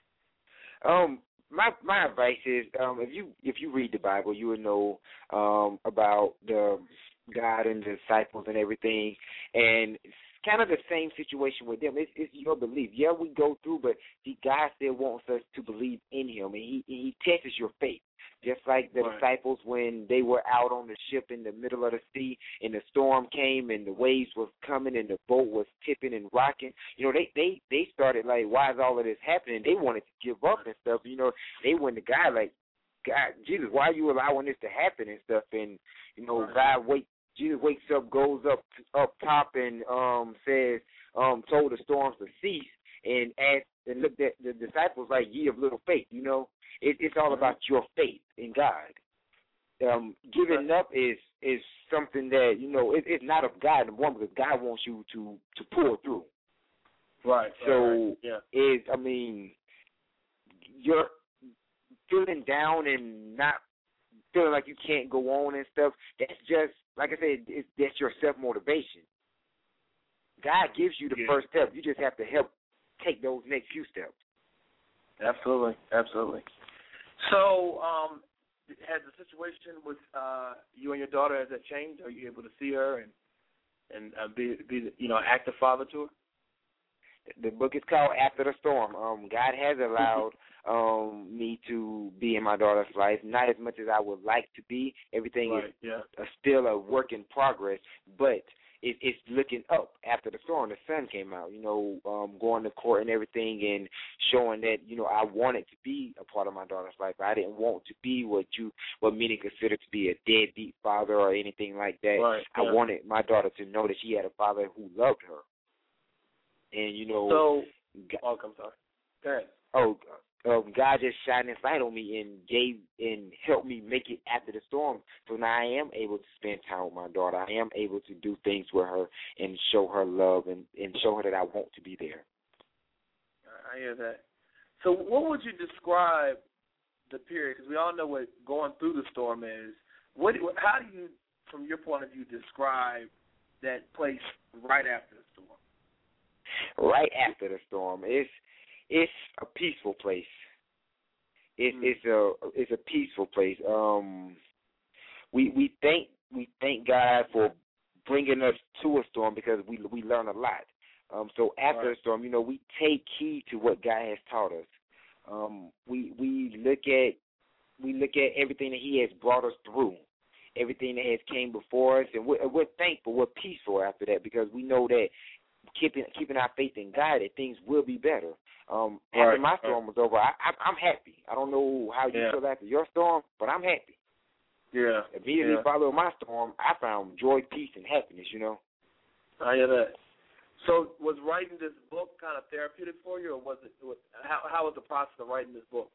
Um, my my advice is, um, if you if you read the Bible, you will know um, about the God and the disciples and everything, and it's kind of the same situation with them. It's, it's your belief. Yeah, we go through, but see, God still wants us to believe in Him, and He He tests your faith. Just like the Right. disciples when they were out on the ship in the middle of the sea and the storm came and the waves was coming and the boat was tipping and rocking, you know, they, they, they started like, why is all of this happening? They wanted to give up and stuff. You know, they went to God like, God, Jesus, why are you allowing this to happen and stuff? And, you know, God wait, Jesus wakes up, goes up up top and um says, um, told the storms to cease and asked and looked at the disciples like, ye of little faith, you know. It, it's all about your faith in God. Um, giving up is is something that, you know, it, it's not of God, number one, because God wants you to, to pull through. Right. So, right. Yeah. is I mean, you're feeling down and not feeling like you can't go on and stuff, that's just, like I said, it's, that's your self-motivation. God gives you the Yeah. first step. You just have to help take those next few steps. Absolutely, absolutely. So, um, has the situation with uh, you and your daughter, has that changed? Are you able to see her and and uh, be be you know an active father to her? The book is called After the Storm. Um, God has allowed um, me to be in my daughter's life, not as much as I would like to be. Everything Right. is Yeah. uh, still a work in progress, but it, it's looking up after the storm. The sun came out, you know, um, going to court and everything, and showing that, you know, I wanted to be a part of my daughter's life. I didn't want to be what you, what many consider to be a deadbeat father or anything like that. Right, I yeah. wanted my daughter to know that she had a father who loved her. And, you know, so, God, oh, I'm sorry. Go ahead. Oh, um, God just shined his light on me and gave and helped me make it after the storm. So now I am able to spend time with my daughter. I am able to do things with her and show her love and, and show her that I want to be there. I hear that. So what would you describe the period? Because we all know what going through the storm is. What? How do you, from your point of view, describe that place right after the storm? Right after the storm, it's it's a peaceful place. It's mm. it's a it's a peaceful place. Um, we we thank we thank God for bringing us to a storm because we we learn a lot. Um, so after right. the storm, you know, we take heed to what God has taught us. Um, we we look at we look at everything that He has brought us through, everything that has came before us, and we're, we're thankful, we're peaceful after that because we know that keeping keeping our faith in God, that things will be better. Um, after right. my storm right. was over, I, I, I'm happy. I don't know how you yeah. feel after your storm, but I'm happy. Yeah. Immediately yeah. following my storm, I found joy, peace, and happiness. You know. I hear that. So, was writing this book kind of therapeutic for you, or was it? Was, how how was the process of writing this book?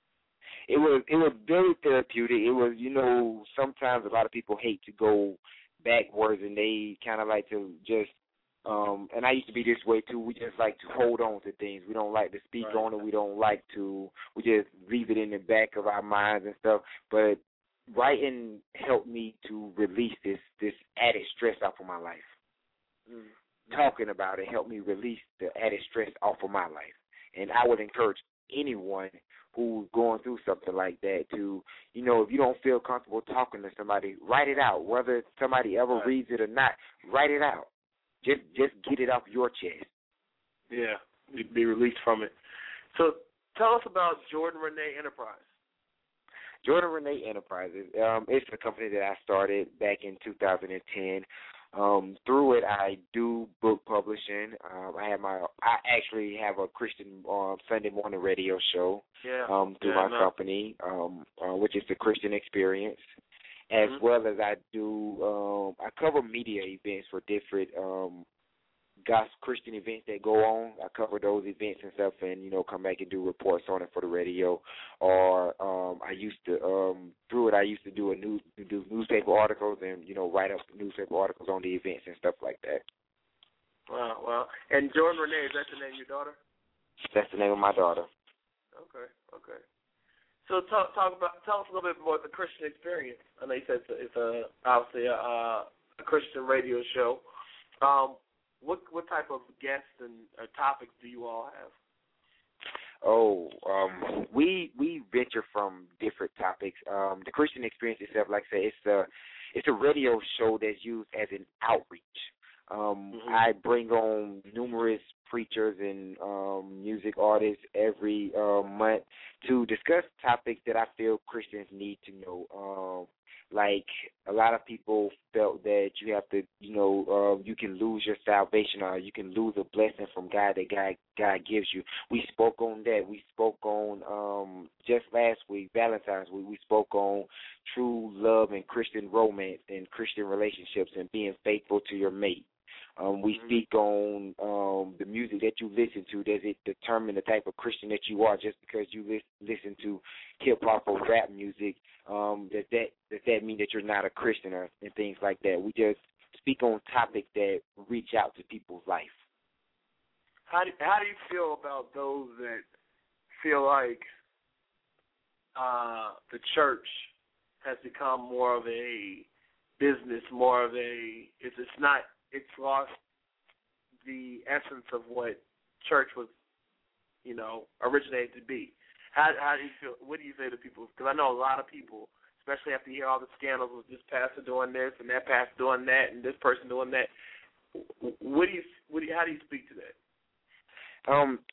It was it was very therapeutic. It was, you know, sometimes a lot of people hate to go backwards and they kind of like to just. Um, and I used to be this way too. We just like to hold on to things. We don't like to speak right. on it. We don't like to. We just leave it in the back of our minds and stuff. But writing helped me to release this this added stress off of my life. Mm-hmm. Talking about it helped me release the added stress off of my life. And I would encourage anyone who's going through something like that to, you know, if you don't feel comfortable talking to somebody, write it out. Whether somebody ever right. reads it or not, write it out. Just just get it off your chest. Yeah, be released from it. So tell us about Jordan Renee Enterprise. Jordan Renee Enterprises. Um, it's a company that I started back in two thousand ten. Um, through it, I do book publishing. Um, I have my. I actually have a Christian uh, Sunday morning radio show. Yeah. Um, through yeah, my no. company, um, uh, which is the Christian Experience. As mm-hmm. well as I do, um, I cover media events for different um, gospel Christian events that go on. I cover those events and stuff, and you know, come back and do reports on it for the radio. Or um, I used to um, through it, I used to do a news do newspaper articles and you know, write up newspaper articles on the events and stuff like that. Wow, wow. And Jordan Renee, is that the name of your daughter? That's the name of my daughter. Okay, okay. So talk, talk about, tell us a little bit more about the Christian Experience. I know you said it's, a, it's a, obviously a, a Christian radio show. Um, what what type of guests and uh, topics do you all have? Oh, um, we we venture from different topics. Um, the Christian Experience itself, like I said, it's a it's a radio show that's used as an outreach. Um, mm-hmm. I bring on numerous preachers and um, music artists every uh, month to discuss topics that I feel Christians need to know. Um, like a lot of people felt that you have to, you know, uh, you can lose your salvation or you can lose a blessing from God that God God gives you. We spoke on that. We spoke on um, just last week, Valentine's Week. We spoke on true love and Christian romance and Christian relationships and being faithful to your mate. Um, we speak on um, the music that you listen to. Does it determine the type of Christian that you are just because you li- listen to hip-hop or rap music? Um, does that does that mean that you're not a Christian or, and things like that? We just speak on topics that reach out to people's life. How do, how do you feel about those that feel like uh, the church has become more of a business, more of a, it's, it's not, it's lost the essence of what church was, you know, originated to be. How how do you feel? What do you say to people? Because I know a lot of people, especially after you hear all the scandals with this pastor doing this and that pastor doing that and this person doing that. What do you? What do you? How do you speak to that? Um,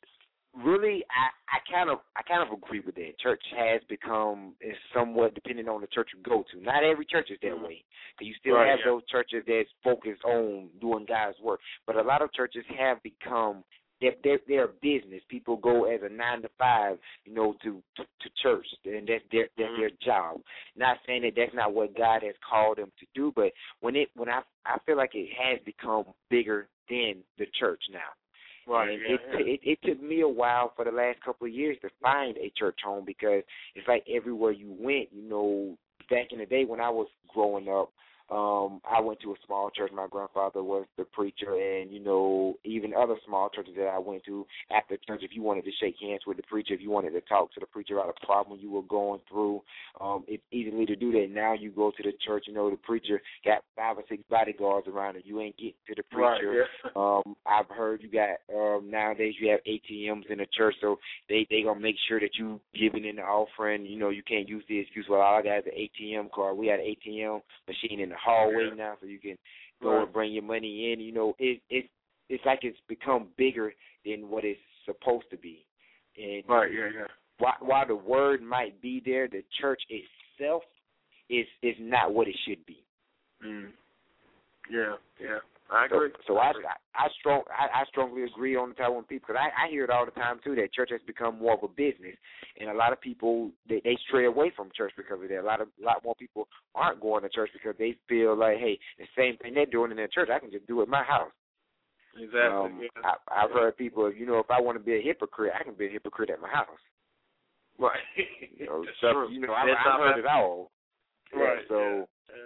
really, I, I kind of I kind of agree with that. Church has become is somewhat dependent on the church you go to. Not every church is that mm-hmm. way, because you still right, have yeah. those churches that's focused on doing God's work. But a lot of churches have become they're, they're, they're a business. People go as a nine to five, you know, to to, to church, and that's their that's mm-hmm. their job. Not saying that that's not what God has called them to do, but when it when I I feel like it has become bigger than the church now. Right, and yeah, it, yeah. it it took me a while for the last couple of years to find a church home, because it's like everywhere you went, you know, back in the day when I was growing up, um, I went to a small church. My grandfather was the preacher, and, you know, even other small churches that I went to after church, if you wanted to shake hands with the preacher, if you wanted to talk to the preacher about a problem you were going through, um, it's easy to do that. Now you go to the church, you know, the preacher got five or six bodyguards around it. You ain't getting to the preacher. Right, yeah. um, I've heard you got, um, nowadays you have A T Ms in the church, so they they going to make sure that you giving in the offering. You know, you can't use the excuse, well, all I got is an A T M card. We had an A T M machine in the hallway yeah. now, so you can go right. and bring your money in. You know, it it it's like it's become bigger than what it's supposed to be. And right, yeah, yeah. While, while the word might be there, the church itself is is not what it should be. Mm. Yeah, yeah. I agree. So, so I, I, agree. I, I strong I, I strongly agree on the time when people, because I, I hear it all the time too, that church has become more of a business, and a lot of people they, they stray away from church because of that. A lot of a lot more people aren't going to church because they feel like, hey, the same thing they're doing in their church, I can just do it at my house. Exactly. Um, yeah. I, I've yeah. heard people, you know, if I want to be a hypocrite, I can be a hypocrite at my house. Right. You know, That's stuff, true. you know, I, I've heard it all. Right. Yeah, so. Yeah. Yeah.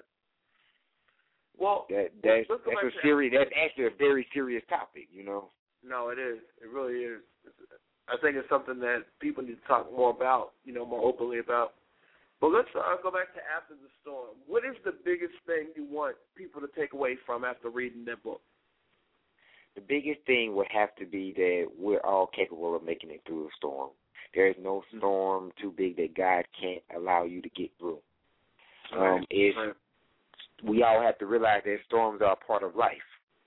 Well, that that's let's, let's that's a serious. That's actually a very serious topic, you know. No, it is. It really is. I think it's something that people need to talk more about, you know, more openly about. But let's uh, go back to After the Storm. What is the biggest thing you want people to take away from after reading that book? The biggest thing would have to be that we're all capable of making it through a storm. There is no storm too big that God can't allow you to get through. Right. Um, it's, right. We all have to realize that storms are a part of life.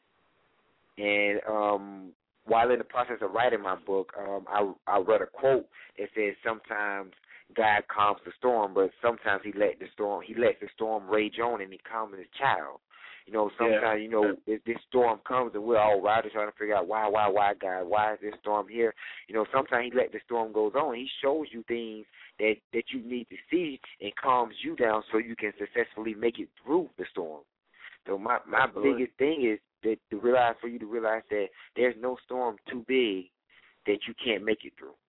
And um, while in the process of writing my book, um, I, I read a quote that says sometimes God calms the storm, but sometimes he let the storm he lets the storm rage on and he calms his child. You know, sometimes, yeah. you know, if this storm comes and we're all riding trying to figure out why, why, why, God, why is this storm here? You know, sometimes he let the storm goes on. He shows you things that, that you need to see and calms you down so you can successfully make it through the storm. So my, my biggest thing is that to realize, for you to realize that there's no storm too big that you can't make it through.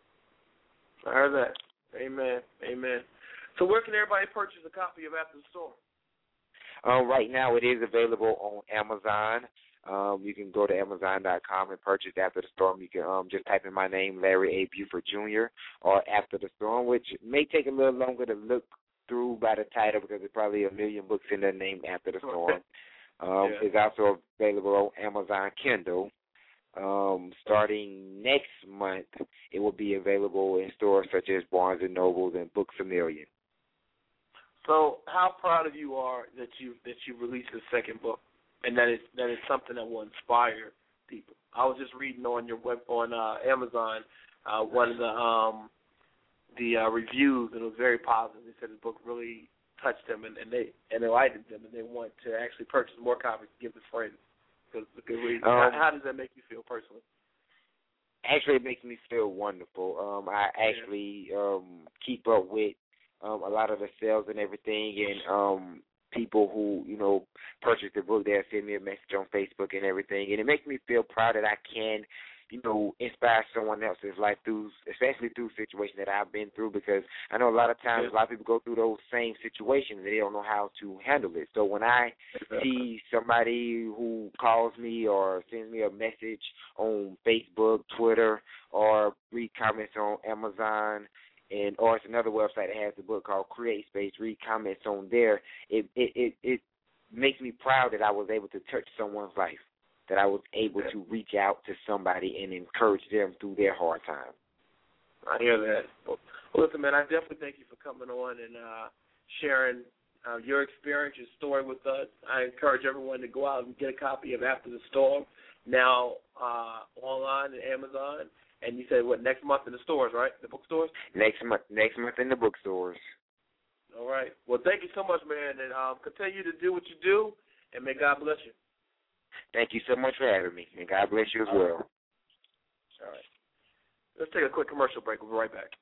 I heard that. Amen. Amen. So where can everybody purchase a copy of After the Storm? Um, right now it is available on Amazon. Um, you can go to Amazon dot com and purchase After the Storm. You can um, just type in my name, Larry A. Buford Junior, or After the Storm, which may take a little longer to look through by the title because there's probably a million books in there named After the Storm. Um, yeah. It's also available on Amazon Kindle. Um, starting next month, it will be available in stores such as Barnes and Noble and Books A Million. So, how proud of you are that you that you released the second book, and that is that is something that will inspire people. I was just reading on your web on uh, Amazon uh, one of the um, the uh, reviews, and it was very positive. They said the book really touched them, and, and they and enlightened them, and they want to actually purchase more copies to give to friends because it's a good read. Um, how, how does that make you feel personally? Actually, it makes me feel wonderful. Um, I actually um, keep up with Um, a lot of the sales and everything, and um, people who, you know, purchase the book, they'll send me a message on Facebook and everything, and it makes me feel proud that I can, you know, inspire someone else's life through, especially through situations that I've been through, because I know a lot of times a lot of people go through those same situations and they don't know how to handle it. So when I see somebody who calls me or sends me a message on Facebook, Twitter, or read comments on Amazon, and or it's another website that has the book called Create Space, read comments on there, it, it, it, it makes me proud that I was able to touch someone's life, that I was able to reach out to somebody and encourage them through their hard time. I hear that. Well, listen, man, I definitely thank you for coming on and uh, sharing uh, your experience, your story with us. I encourage everyone to go out and get a copy of After the Storm, now uh, online at Amazon. And you said, what, next month in the stores, right? The bookstores? Next month, next month in the bookstores. All right. Well, thank you so much, man, and um, continue to do what you do, and may God bless you. Thank you so much for having me, and God bless you as well. All right. Let's take a quick commercial break. We'll be right back.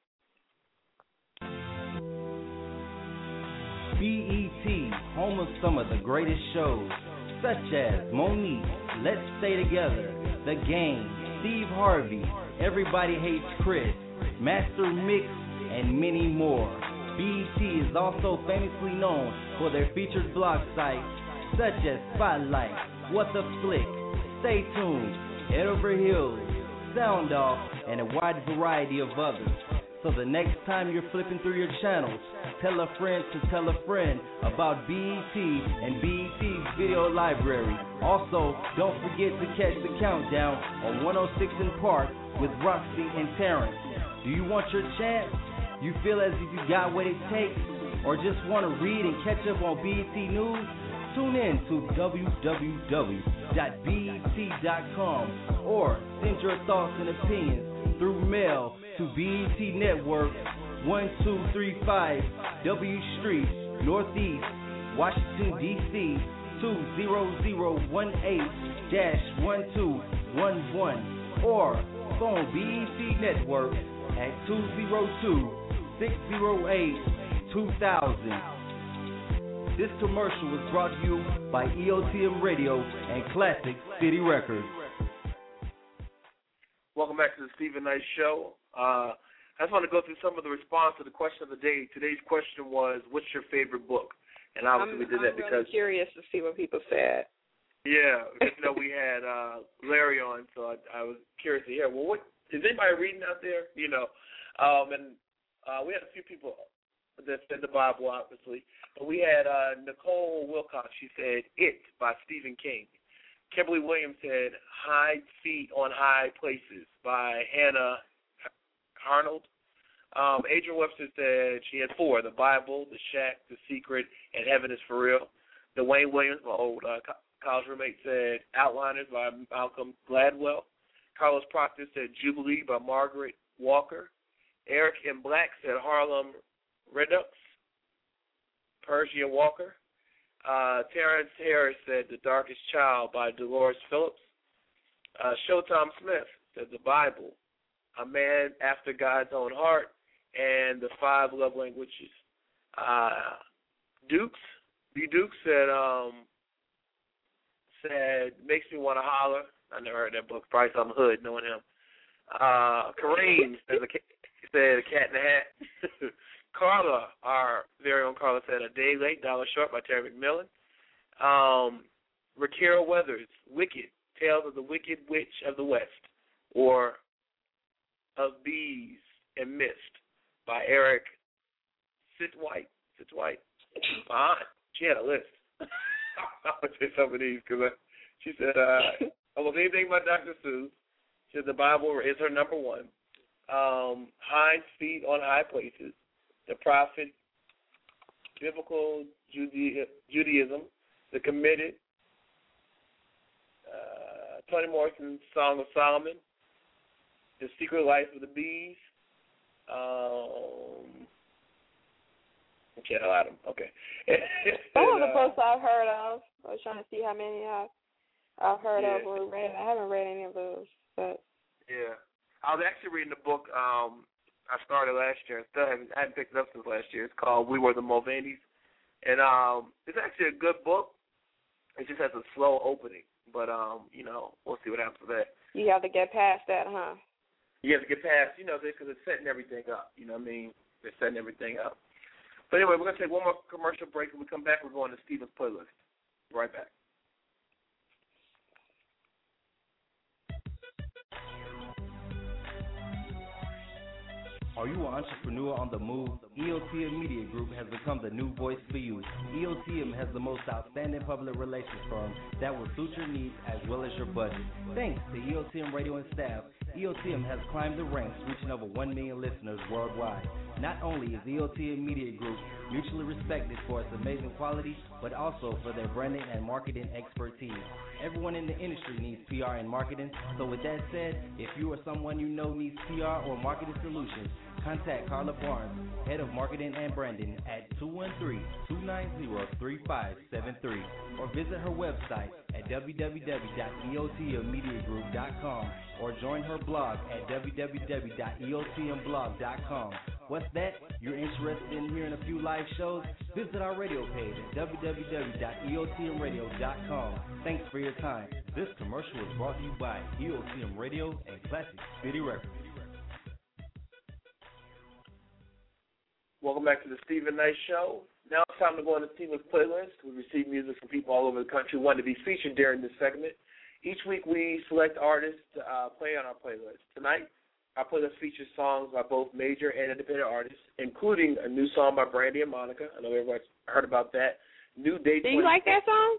B E T, home of some of the greatest shows, such as Monique, Let's Stay Together, The Game, Steve Harvey, Everybody Hates Chris, Master Mix, and many more. B E T is also famously known for their featured blog sites such as Spotlight, What the Flick, Stay Tuned, Head Over Heels, Sound Off, and a wide variety of others. So the next time you're flipping through your channels, tell a friend to tell a friend about B E T and B E T's video library. Also, don't forget to catch the countdown on one oh six in Park with Roxy and Terrence. Do you want your chance? You feel as if you got what it takes? Or just want to read and catch up on B E T News? Tune in to w w w dot b e t dot com or send your thoughts and opinions through mail to B E T Network, one two three five W Street, Northeast, Washington, D C two zero zero one eight dash one two one one, or phone B E T Network at two zero two, six zero eight, two thousand. This commercial was brought to you by E O T M Radio and Classic City Records. Welcome back to the Stephen Knight Show. Uh, I just want to go through some of the response to the question of the day. Today's question was, what's your favorite book? And obviously I'm, we did I'm that because... I'm really curious to see what people said. Yeah, because, you know, we had uh, Larry on, so I, I was curious to hear, well, what is anybody reading out there? You know, um, and uh, we had a few people that said the Bible, obviously. But we had uh, Nicole Wilcox. She said, It by Stephen King. Kimberly Williams said, High Feet on High Places by Hannah Arnold. Um, Adrian Webster said she had four, The Bible, The Shack, The Secret, and Heaven is for Real. Dwayne Williams, my old uh, college roommate, said Outliners by Malcolm Gladwell. Carlos Proctor said Jubilee by Margaret Walker. Eric M. Black said Harlem Redux, Persia Walker. Uh, Terrence Harris said The Darkest Child by Dolores Phillips. Uh, Showtime Smith said The Bible, A Man After God's Own Heart, and The Five Love Languages. Uh, Dukes, B. Dukes said, um, said Makes Me Want to Holler. I never heard that book. Probably some hood knowing him. Uh, Kareem said, a, said A Cat in the Hat. Carla, our very own Carla, said A Day Late, Dollar Short by Terry McMillan. Um, Rakira Weathers, Wicked, Tales of the Wicked Witch of the West, or Of Bees and Mist by Eric Sitwhite. Sitwhite. Fine. She had a list. I'm going to say some of these because she said uh, almost anything by Doctor Seuss. She said The Bible is her number one. Um, Hind's Feet on High Places. The Prophet, Biblical Jude- Judaism, The Committed, uh, Toni Morrison's Song of Solomon, The Secret Life of the Bees. Um, okay, a lot of them. Okay. Some of the uh, books I've heard of. I was trying to see how many I've, I've heard yeah. of or read. I haven't read any of those, but yeah, I was actually reading a book. Um, I started last year. Still haven't, I haven't picked it up since last year. It's called We Were the Mulvaneys. And um, it's actually a good book. It just has a slow opening. But, um, you know, we'll see what happens with that. you have to get past that, huh? You have to get past, you know, because it's setting everything up. You know what I mean? They're setting everything up. But anyway, we're going to take one more commercial break. When we come back, we're going to Stephen's playlist. Right back. Are you an entrepreneur on the move? E O T M Media Group has become the new voice for you. E O T M has the most outstanding public relations firm that will suit your needs as well as your budget. Thanks to E O T M Radio and staff, E O T M has climbed the ranks, reaching over one million listeners worldwide. Not only is E O T M Media Group mutually respected for its amazing quality, but also for their branding and marketing expertise. Everyone in the industry needs P R and marketing, so with that said, if you or someone you know needs P R or marketing solutions, contact Carla Barnes, Head of Marketing and Branding at two one three, two nine zero, three five seven three or visit her website at w w w dot e o t m media group dot com or join her blog at w w w dot e o t m blog dot com. What's that? You're interested in hearing a few live shows? Visit our radio page at w w w dot e o t m radio dot com. Thanks for your time. This commercial is brought to you by E O T M Radio and Classic City Records. Welcome back to the Stephen Knight Show. Now it's time to go on to Stephen's playlist. We receive music from people all over the country who want to be featured during this segment. Each week we select artists to uh, play on our playlist. Tonight, our playlist features songs by both major and independent artists, including a new song by Brandy and Monica. I know everybody's heard about that. New Day. Do you like that song?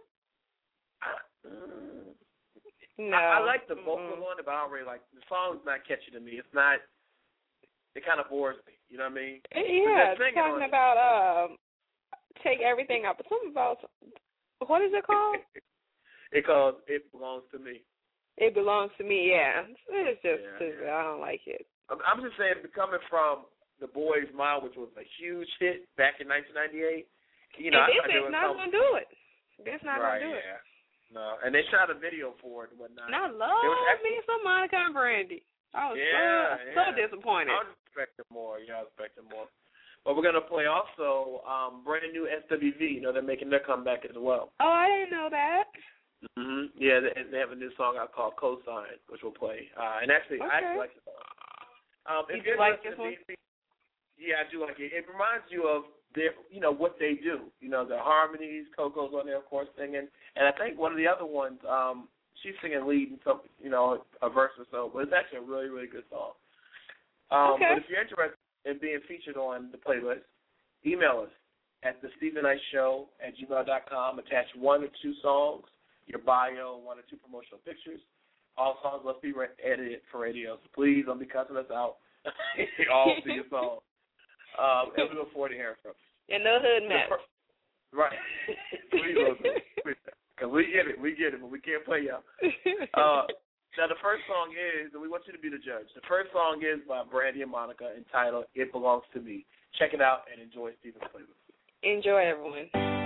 I, uh, no. I, I like the Mm-mm. vocal on it, but I don't really like the song's not catchy to me. It's not. It kind of bores me. You know what I mean? Yeah, it's talking about um, take everything up. But something about, what is it called? It calls It Belongs to Me. It Belongs to Me, yeah. It's just yeah, stupid. yeah. I don't like it. I'm just saying, coming from The Boy's Mile, which was a huge hit back in nineteen ninety-eight, you know, and I, this is not going to do it. This not right, going to do yeah. it. No, and they shot a video for it and whatnot. And I love actually, me some Monica and Brandy. I was yeah, so, yeah. so disappointed. I was expecting more. Yeah, I was expecting more. But we're going to play also um, brand new S W V. You know, they're making their comeback as well. Oh, I didn't know that. Mm-hmm. Yeah, they, they have a new song out called Cosign, which we'll play. Uh, and actually, okay. I actually like the song. Um, you if do like this one? B, yeah, I do like it. It reminds you of their, you know, what they do. You know, the harmonies. Coco's on there, of course, singing. And I think one of the other ones, um, she's singing lead in some, you know, a verse or so. But it's actually a really, really good song. Um, okay. But if you're interested in being featured on the playlist, email us at the Stephen Knight Show at gmail dot com. Attach one or two songs, your bio, one or two promotional pictures. All songs must be re- edited for radio. So please don't be cussing us out. All of your songs. Um, and we look forward to hearing from you. And no hood match. Right. Please listen. Because we get it. We get it, but we can't play y'all. Uh, now, the first song is, and we want you to be the judge, the first song is by Brandy and Monica entitled It Belongs to Me. Check it out and enjoy Stephen's playlist. Enjoy, everyone.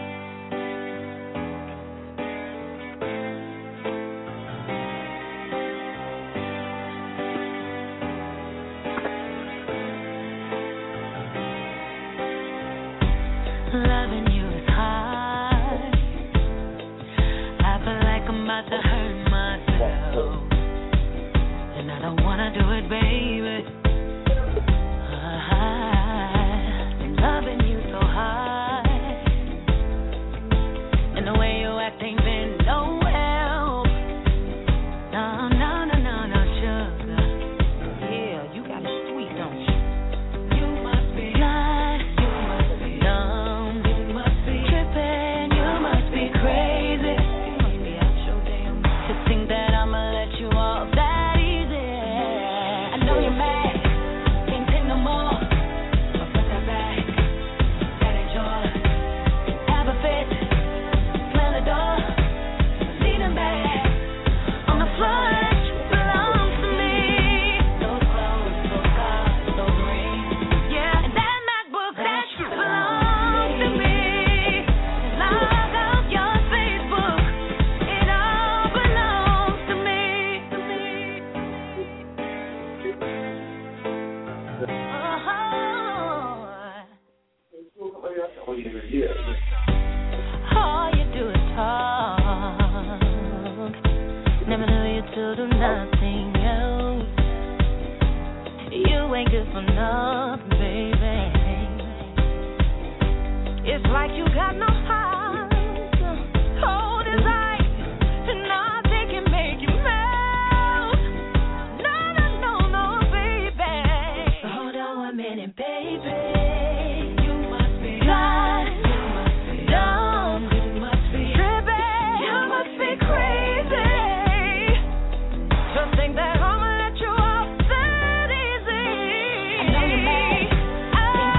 Loving you is hard. I feel like I'm about to hurt myself, and I don't wanna do it, baby. I'm loving you so hard, and the way you act ain't been no help. No, no, no, no, no, sugar. Yeah, you got it sweet, don't you? You must be blind. You must be dumb. You must be tripping. You must be crazy. You must be out your damn mind to think that I'ma let you off that easy. I know you're mad. Can't take no more. But put that back. That ain't yours. Have a fit. Slam the door. Lean them back. On the floor. Belongs to me. Those clothes, those cars, those rings. Yeah, and that MacBook that belongs to me. Log out your Facebook. It all belongs to me. To me. Oh. All you do is talk. Never knew you to do nothing else. You ain't good for nothing, baby. It's like you got no heart. Hold it right, and nothing can make you melt. No, no, no, no, baby. So hold on one minute, baby. You must be blind. You must be dumb. You must be tripping. You must be crazy. Just think that I'ma let you off that easy. I know you're mad. Can't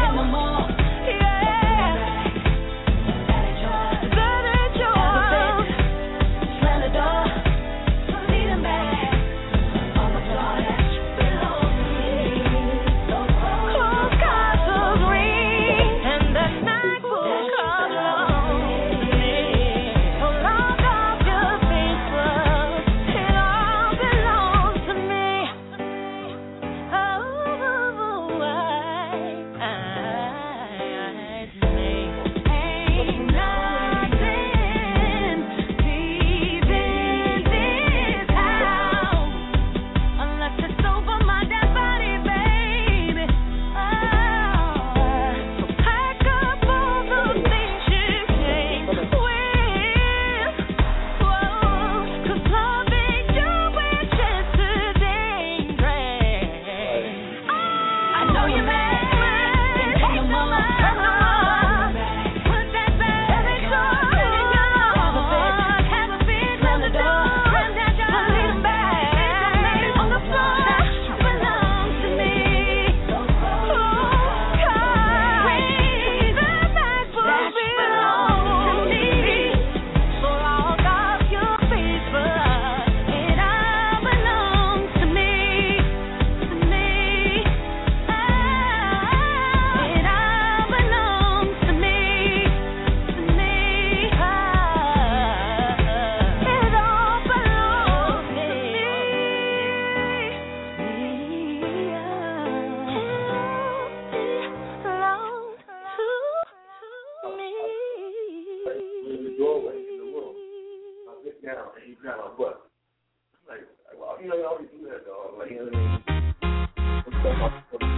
doorway in the room. I sit down and he grabbed my butt. I'm like, well, you know, you always do that, dog. Like, you know what I mean? And so I-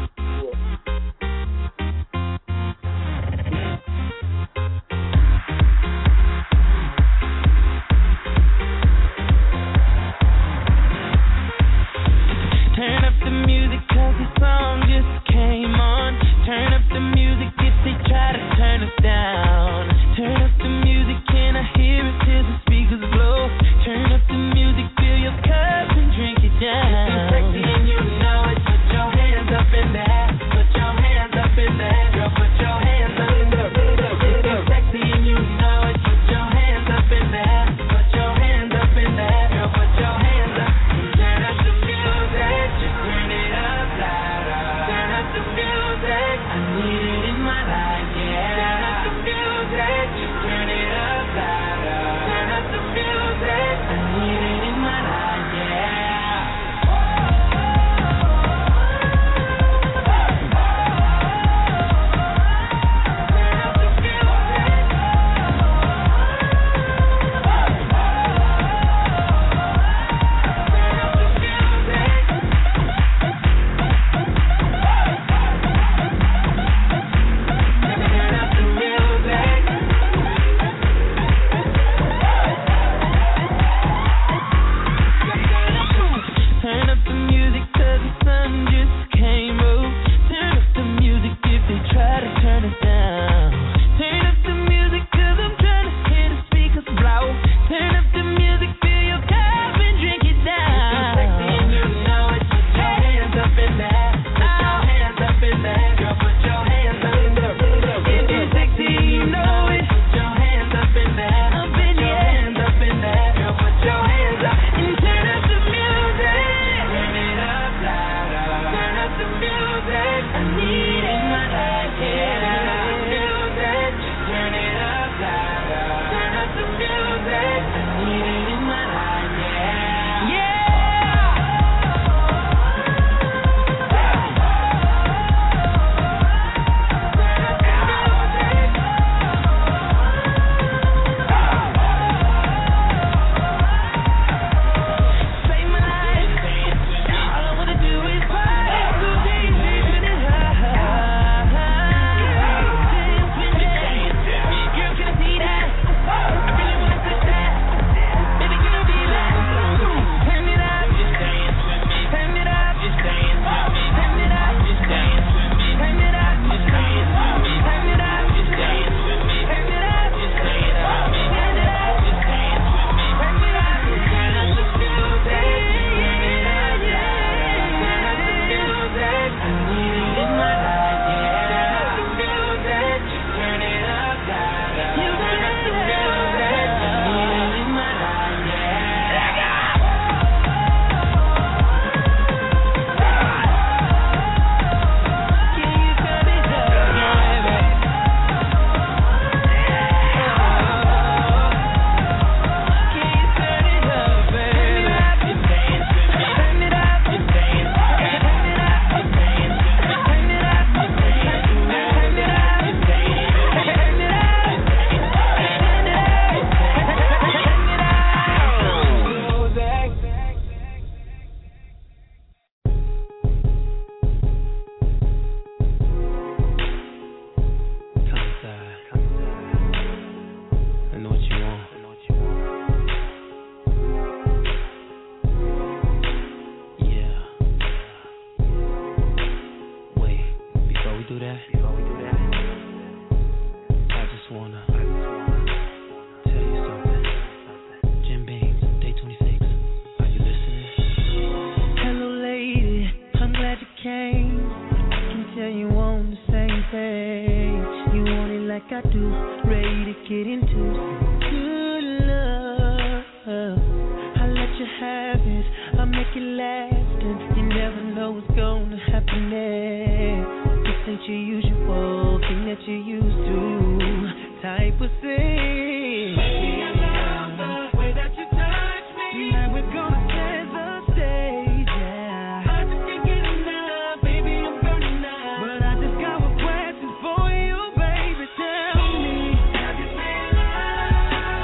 Turn up the music 'cause the song just came on. Turn up the music if they try to turn us down. Turn up the music, can I hear it till the speakers blow? Turn up the music, fill your cup and drink it down. It's sexy and you know it. Put your hands up in there. Put your hands up in there. Girl, put your hands up in there. It's sexy and you know it. Put your hands up in there. Put your hands up in there. Girl, put your hands up. Turn up the music. Just turn it up louder. Turn up the music. I need it in my life, yeah. Turn up the music. Just turn it up louder. Turn up the music. I need it in my life, yeah. Turn up the music 'cause the sun just came up. Turn up the music if they try to turn us down. Turn up the music 'cause I'm trying to hear the speakers blow. Turn up the music, fill your cup and drink it down. It's sexy and you know it. Put your hands up in there. Put your hands up in there. Girl, put your hands up in there. If it's sexy, you know it. Put your hands up in there. Up in your hands up in there. Girl, put your hands up and turn up the music. Turn it up louder. Turn up the music. I need it in my life, yeah. Turn up the music. Just turn it up louder. Turn up the music. I need it in my life, yeah. Yeah. Save my life. All I wanna do is party. So deep, deep in it high. Dance with me. Girl, can I see that? I really wanna touch that. Baby, can I be that? Turn it up. Turn it up. Turn it up. Turn it up. Turn it up. Turn it up. Turn it up. Turn it up. Turn it up. Turn up the music. Turn it up, yeah. Turn up the music. I need it in my life, yeah. Turn up the music. Just turn it up louder. Turn up the music. I need it in my life, yeah. Can you turn it up, baby? Can you turn it up, baby? Turn it up. Turn it up. Turn it up. Turn it up. Turn it I know what you want. Yeah. Wait, before we do that, I just wanna tell you something. Jim Beams, day twenty-six. Are you listening? Hello, lady. I'm glad you came. I can tell you on the same page. You want it like I do. Ready to get into some good love. I'll let you have it. I'll make it last. And you never know what's gonna happen next. This ain't your usual thing that you used to. Type of thing. Baby, I love the way that you touch me. Tonight we're gonna set the stage, yeah. I just can't get enough, baby, I'm burning up. But I just got a question for you, baby, tell me. Have you been loved?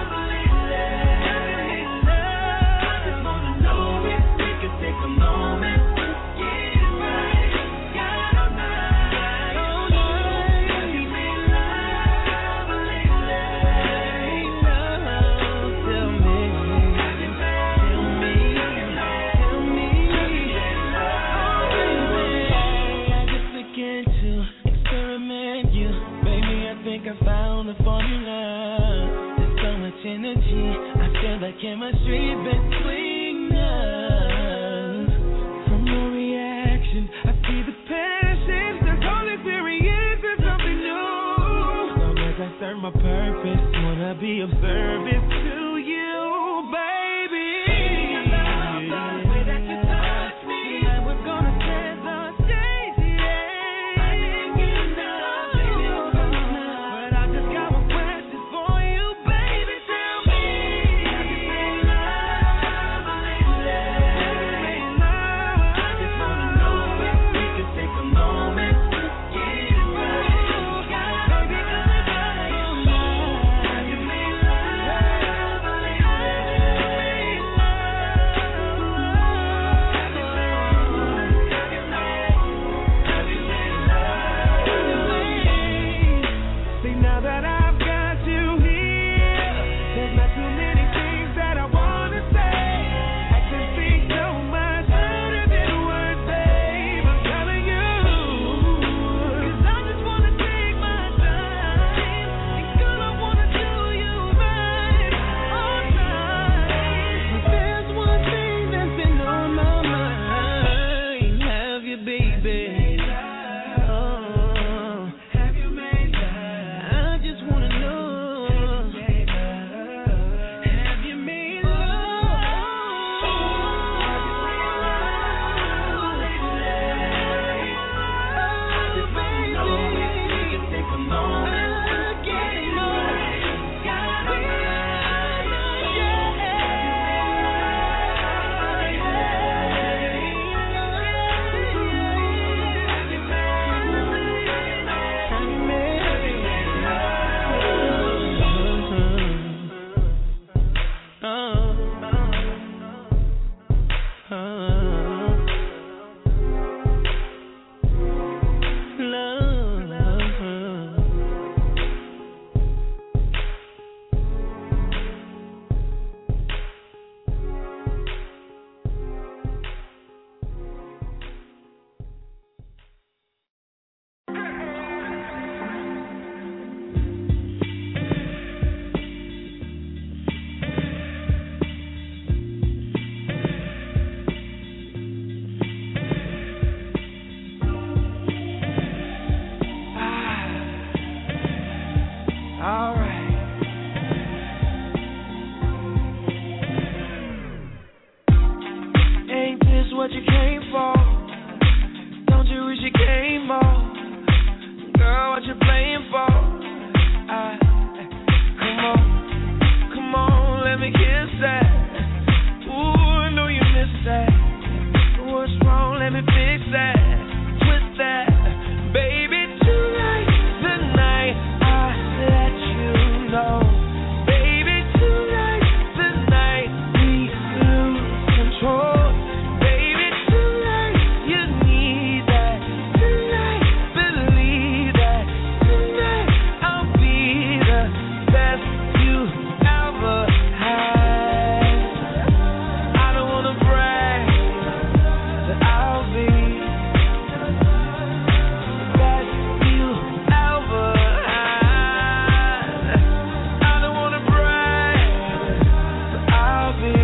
think I found the formula. There's so much energy, I feel the chemistry between us. From the reaction, I see the passion. This whole experience is something new. As long as I serve my purpose, wanna be of service to you, baby. The way that you touch me, I was gonna spend the day, yeah. I didn't get enough, baby, but I just got one question for you, baby. Tell me, have you made love? Have you made love? I just wanna know if we could take a moment to get it right. Baby, have you made love? Have you made love? See, now that I've got you here, there's not too many things that I wanna say. I can speak so much better than words, babe. I'm telling you, 'cause I just wanna take my time, and girl, I wanna do you right all time. If there's one thing that's been on my mind, have you, baby? Oh, have you made love? I just wanna know. Have you made love? Have you made love lately? Oh, baby, we can take a moment to get it right. Got it right, all right. Ain't this what you came for? Don't you wish you came more? Girl, what you playing for? I, come on, come on, let me kiss that. Ooh, I know you miss that. What's wrong? Let me fix that. Twist that, baby. Tonight, tonight, I let you know. Baby, tonight, tonight, we lose control. Baby, tonight, you need that. Tonight, believe that. Tonight, I'll be the best you ever had. I don't wanna brag, but I'll be the best you ever had. I don't wanna brag, but I'll be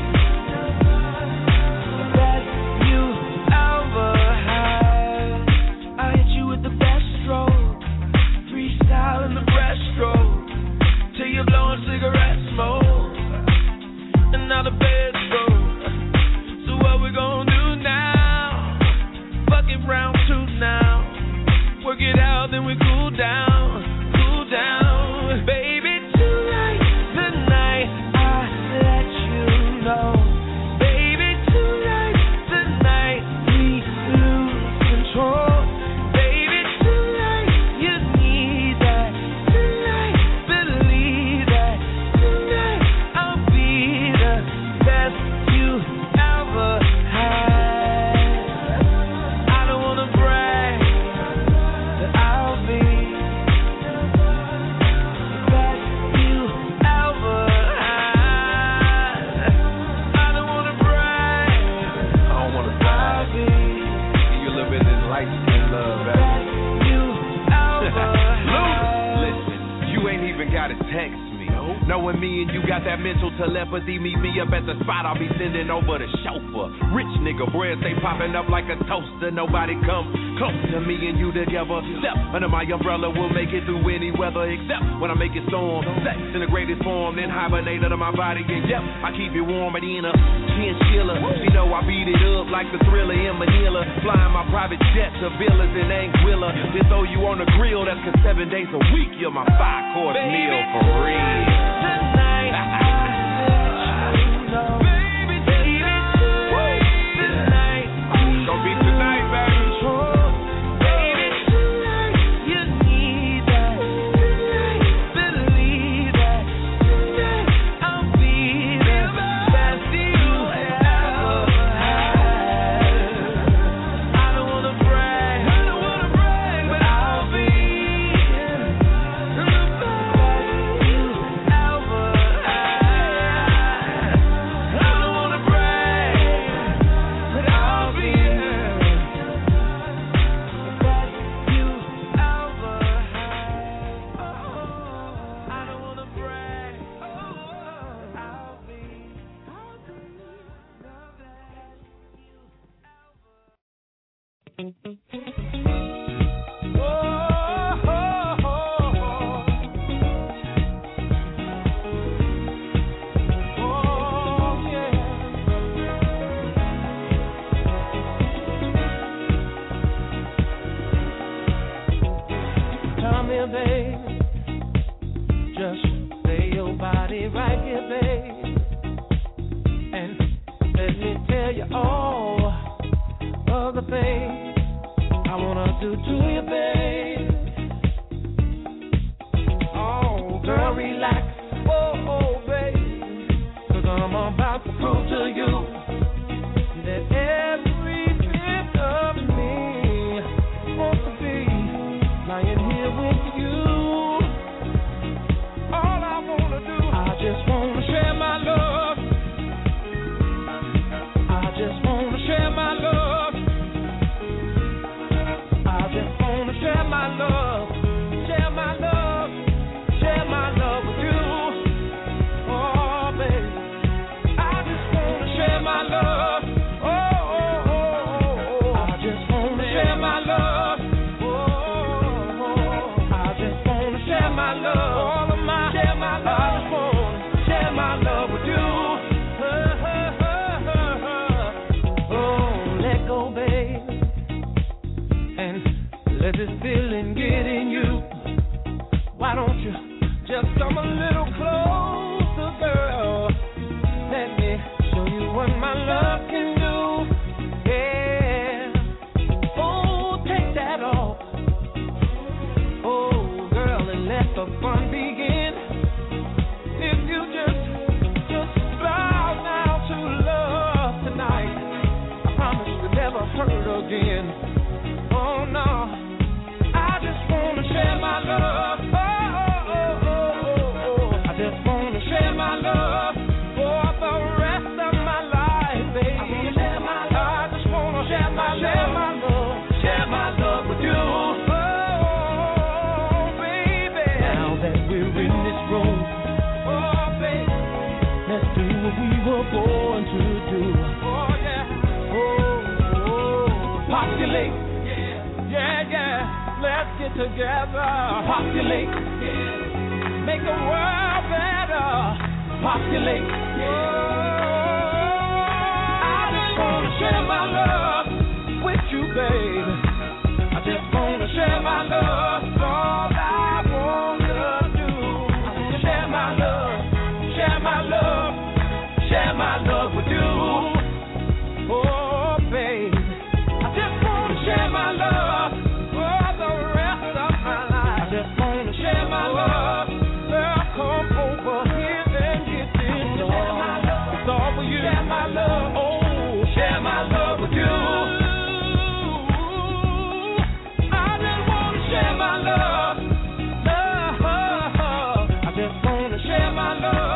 the best you ever had. I hit you with the best stroke, freestyle in the breaststroke, till you're blowing cigarette smoke, and now the bed's broke. So what we gonna do now? Fuck it round two now. Work it out, then we cool down, cool down. Baby, tonight, tonight, I let you know. Baby, tonight, tonight, we lose control. Baby, tonight, you need that. Tonight, believe that. Tonight, I'll be the best you ever had. I don't wanna brag, but I'll be the best try to text me. Knowing me and you got that mental telepathy, meet me up at the spot, I'll be sending over the chauffeur. Rich nigga, bread stay popping up like a toaster. Nobody come close to me and you together. Step under my umbrella, we'll make it through any weather, except when I make it storm. Sex in the greatest form, then hibernate under my body. And yep, I keep it warm and in a chinchilla. You know I beat it up like the Thriller in Manila. Flying my private jet to villas in Anguilla. Then throw you on the grill, that's cause seven days a week you're my five-course meal for real. Tonight, baby, baby, tonight, gonna be tonight, baby. Baby, tonight, you need that. Believe that. I'll be the best you ever had. I don't wanna brag, I don't wanna brag, but I'll be the best you ever had. I don't wanna brag, but I'll be the best you ever had. I don't wanna brag, I'll be Come here, babe. Just lay your body right here, babe. And let me tell you all of the things I wanna do to you, babe. Oh, girl, relax. Whoa, oh, babe. Cause I'm about to prove to you that every bit of me wants to be lying here with you. All I wanna do, I just wanna share my love. I just wanna share my love. I just wanna share my love. Share my love. Share my love with you. Oh, baby. I just wanna share my love. Oh, oh, oh, oh, oh. I just wanna share my love. I just wanna share my love, all of my, share my love. I just wanna share my love with you. Oh, let go, babe, and let this feeling get in you. Why don't you just come a little closer, girl? Let me show you what my love can do. Yeah. Oh, take that off. Oh, girl, and let the fun begin. If you just, just bow down to love tonight, I promise you'll never hurt again. Oh, no, I just wanna share my love. Oh, oh, oh, oh, oh. I just wanna share my love for the rest of my life, baby. I wanna share my love. I just wanna share my love. Share my love with you. Born to do. Oh yeah. Oh, oh. Populate. Yeah. Yeah, yeah. Let's get together. Populate. Yeah. Make the world better. Populate. Yeah. Oh, I just wanna share my love with you, babe. I just wanna share my love. All I wanna do. Share my love. Share my love. Share my love with you. Oh, babe. I just wanna share my love for the rest of my life. I just wanna share my love. Girl, come over here and get this love. It's all for you. Share my love. Oh, share my love with you. I just wanna share my love. Love. I just wanna share my love.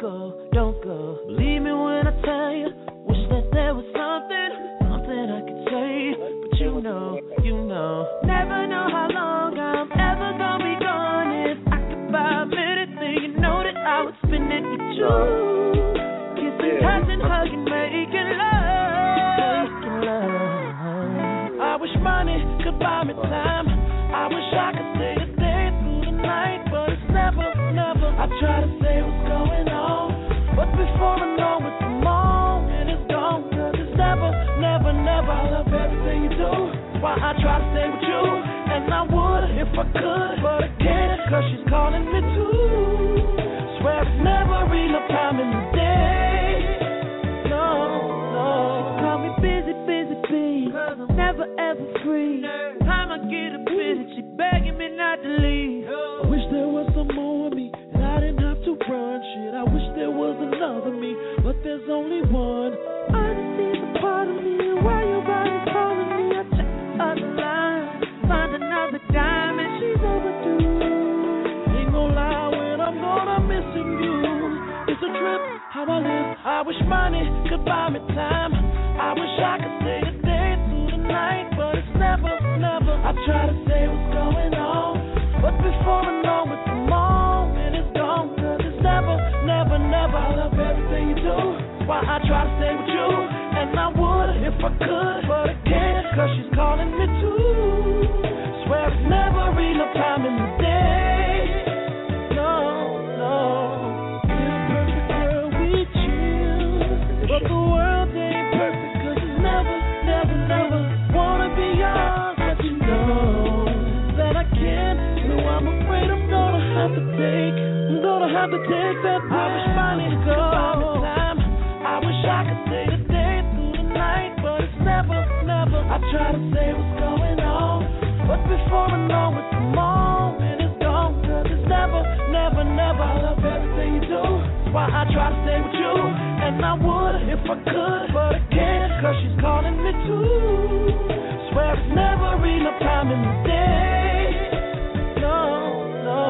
go, don't go. Believe me when I tell you, wish that there was something, something I could say. But you know, you know, never know how long I'm ever gonna be gone. If I could buy a minute, then you know that I would spend it with you. Kissing, touching, hugging, making love. Making love. I wish money could buy me time. I wish I could stay the day through the night, but it's never, never. I try to say what's going on, but before I know it's the moment it's gone. Cause it's never, never, never. I love everything you do. Why I try to stay with you, and I would if I could, but I can't, cause she's calling me too. Swear it's never enough time in the day. No, no. Call me busy, busy bee, cause I'm never ever free. Time I get a visit, she begging me not to leave. I wish there was some more of me, and I didn't have to run shit. I wish there was another me, but there's only one. I just see the part of me, and why your body's calling me. I check the other line, find another dime, and she's overdue. Ain't gonna lie when I'm gonna missing you. It's a trip, how I live. I wish money could buy me time. I wish I could stay the day through the night, but it's never, never. I try to say what's going on, but before I know it's the moment it's gone. Cause it's never, never, never. I love everything you do. Why I try to stay with you, and I would if I could, but I can't, cause she's calling me too. Swear it's never enough time in the day. No, no. In a perfect world we chill, but the world ain't perfect, cause it's never, never, never wanna be yours, but you know that I can't. So I'm afraid I'm gonna have to take, I'm gonna have to take that. I wish money could buy me time. I wish I could stay the day through the night, but it's never, never. I try to say what's going on, but before I know it's the moment it's gone. Cause it's never, never, never. I love everything you do. That's why I try to stay with you, and I would if I could, but I can't, cause she's calling me too. Swear it's never enough time in the day. No, no.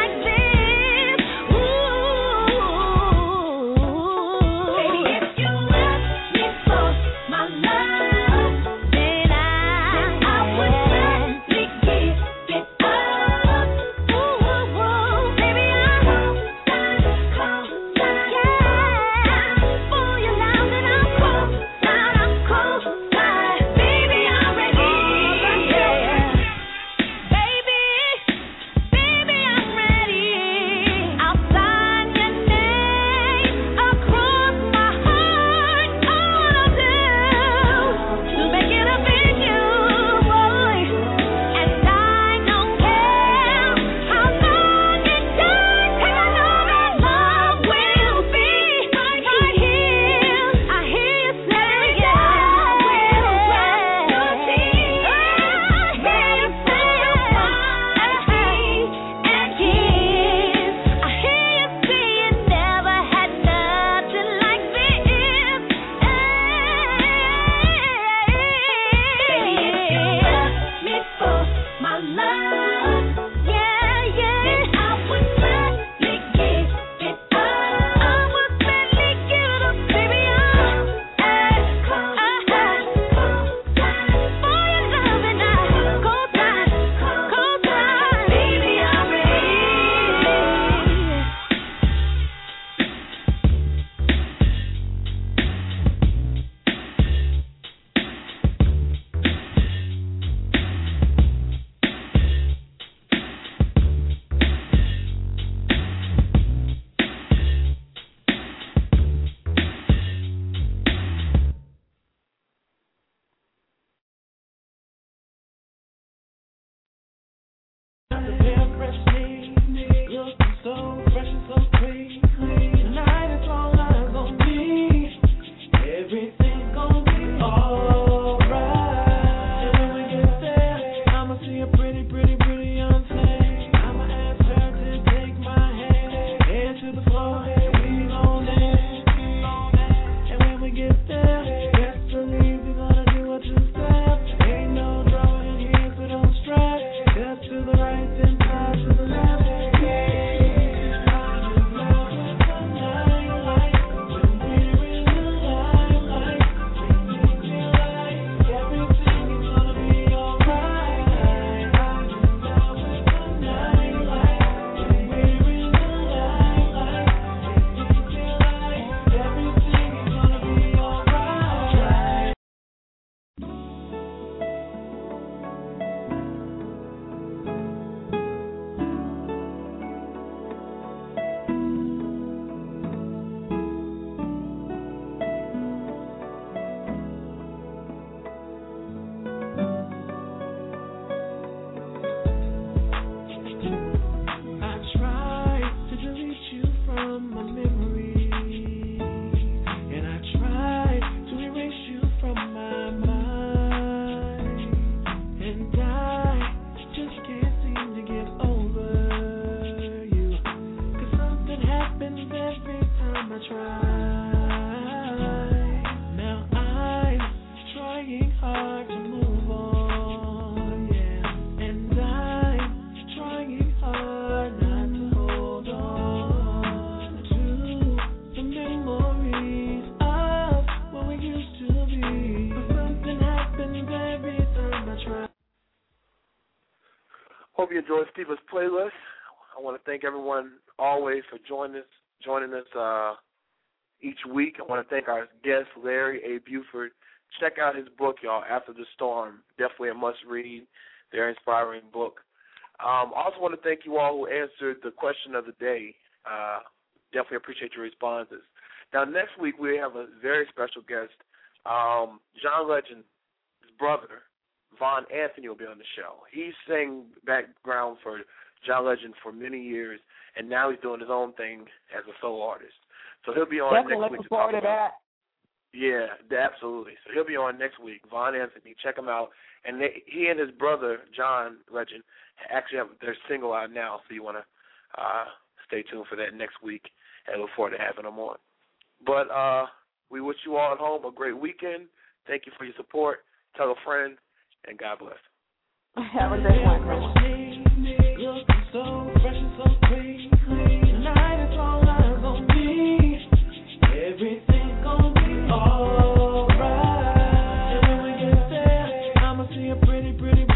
Baby, if you see a pretty, pretty, pretty young thing. I'ma ask her to take my hand, head to the floor, and we on it. And when we get there, best believe we're gonna do a two-step. Ain't no drama in here, so don't stress. Step to the right, then side to the left. Hope you enjoyed Steve's playlist. I want to thank everyone always for joining us, joining us uh, each week. I want to thank our guest, Larry A. Buford. Check out his book, y'all, After the Storm. Definitely a must-read. Very inspiring book. Um, I also want to thank you all who answered the question of the day. Uh, definitely appreciate your responses. Now, next week we have a very special guest. Um, John Legend's brother, Von Anthony, will be on the show. He sang background for John Legend for many years, and now he's doing his own thing as a solo artist. So he'll be on Definitely next week to looking talk forward to about. that. Yeah, absolutely. So he'll be on next week. Von Anthony, check him out. And they, he and his brother, John Legend, actually have their single out now, so you want to uh, stay tuned for that next week and look forward to having them on. But uh, we wish you all at home a great weekend. Thank you for your support. Tell a friend, and God bless. Have a great one. Looking so fresh and so clean. Tonight it's all eyes on me. Everything's gonna be alright. And when we get there, I'ma see a pretty, pretty